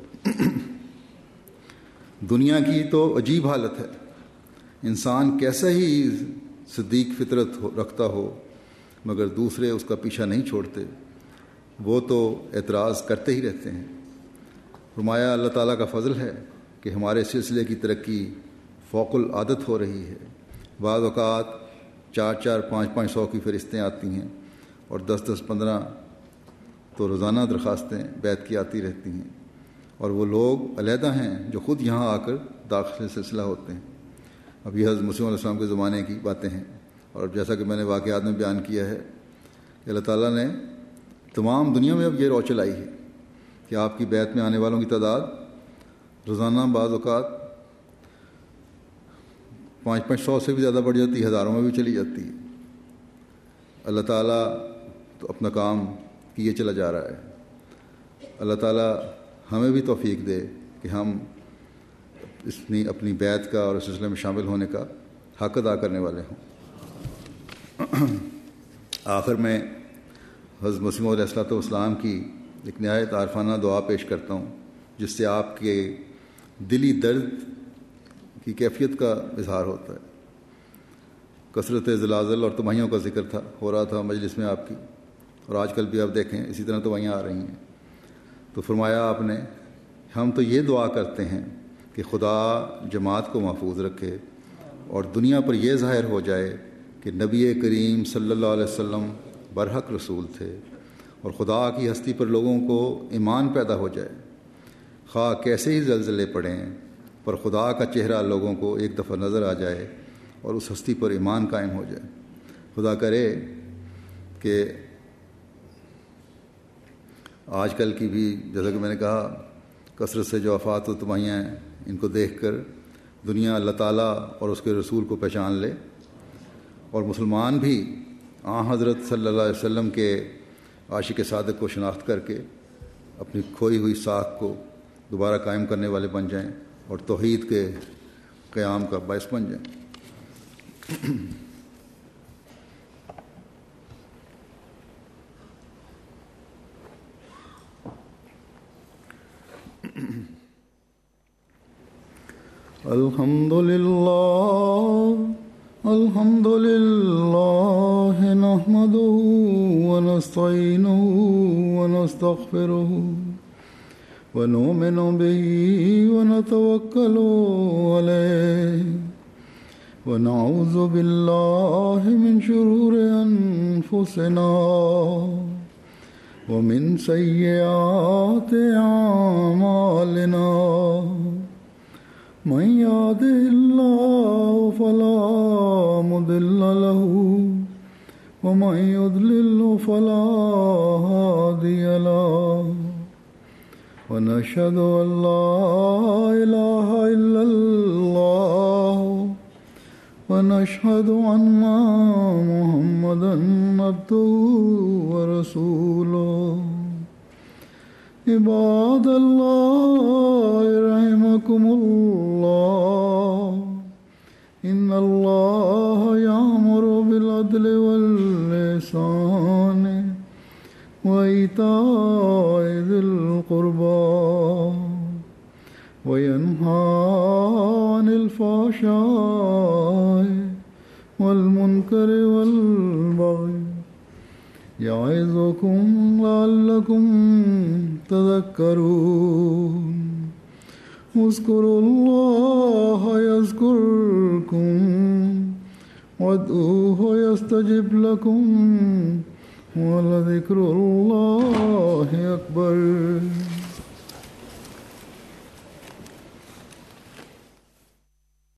دنیا کی تو عجیب حالت ہے، انسان کیسا ہی صدیق فطرت رکھتا ہو مگر دوسرے اس کا پیچھا نہیں چھوڑتے، وہ تو اعتراض کرتے ہی رہتے ہیں۔ فرمایا اللہ تعالیٰ کا فضل ہے کہ ہمارے سلسلے کی ترقی فوق العادت ہو رہی ہے۔ بعض اوقات 400 500 کی فرشتیں آتی ہیں اور 10 15 تو روزانہ درخواستیں بیعت کی آتی رہتی ہیں، اور وہ لوگ علیحدہ ہیں جو خود یہاں آ کر داخل سلسلہ ہوتے ہیں۔ اب یہ حضرت مسیح علیہ السلام کے زمانے کی باتیں ہیں، اور جیسا کہ میں نے واقعات میں بیان کیا ہے کہ اللہ تعالیٰ نے تمام دنیا میں اب یہ رو چلائی ہے کہ آپ کی بیعت میں آنے والوں کی تعداد روزانہ بعض اوقات 500 سے بھی زیادہ بڑھ جاتی ہے، ہزاروں میں بھی چلی جاتی ہے۔ اللہ تعالیٰ تو اپنا کام کیے چلا جا رہا ہے۔ اللہ تعالیٰ ہمیں بھی توفیق دے کہ ہم اپنی بیعت کا اور اس سلسلے میں شامل ہونے کا حق ادا کرنے والے ہوں۔ آخر میں حضرت مسیح علیہ السلام کی ایک نہایت عارفانہ دعا پیش کرتا ہوں جس سے آپ کے دلی درد کی کیفیت کا اظہار ہوتا ہے۔ کثرت زلازل اور تباہیوں کا ذکر ہو رہا تھا مجلس میں آپ کی، اور آج کل بھی آپ دیکھیں اسی طرح تباہیاں آ رہی ہیں۔ تو فرمایا آپ نے ہم تو یہ دعا کرتے ہیں کہ خدا جماعت کو محفوظ رکھے اور دنیا پر یہ ظاہر ہو جائے کہ نبی کریم صلی اللہ علیہ وسلم برحق رسول تھے، اور خدا کی ہستی پر لوگوں کو ایمان پیدا ہو جائے، خواہ کیسے ہی زلزلے پڑیں پر خدا کا چہرہ لوگوں کو ایک دفعہ نظر آ جائے اور اس ہستی پر ایمان قائم ہو جائے۔ خدا کرے کہ آج کل کی بھی جیسا کہ میں نے کہا کثرت سے جو آفات و تباہیاں ہیں ان کو دیکھ کر دنیا اللہ تعالیٰ اور اس کے رسول کو پہچان لے، اور مسلمان بھی حضرت صلی اللہ علیہ وسلم کے عاشق صادق کو شناخت کر کے اپنی کھوئی ہوئی ساکھ کو دوبارہ قائم کرنے والے بن جائیں اور توحید کے قیام کا باعث بن جائیں۔ الحمد للہ نحمده ونستعینه ونستغفره ونؤمن به ونتوکل علیہ ونعوذ باللہ من شرور انفسنا ومن سیئات اعمالنا من يهده الله فلا مضل له ومن يضلل فلا هادي له ونشهد أن لا إله إلا الله ونشهد أن محمدا عبده ورسوله عباد الله رحمكم الله إن الله يأمر بالعدل والإحسان وإيتاء ذي القربى وينهى عن الفحشاء والمنكر والبغي يعظكم لعلكم تذكرون اذكروا الله يذكركم وادعوه يستجب لكم ولذكر الله أكبر.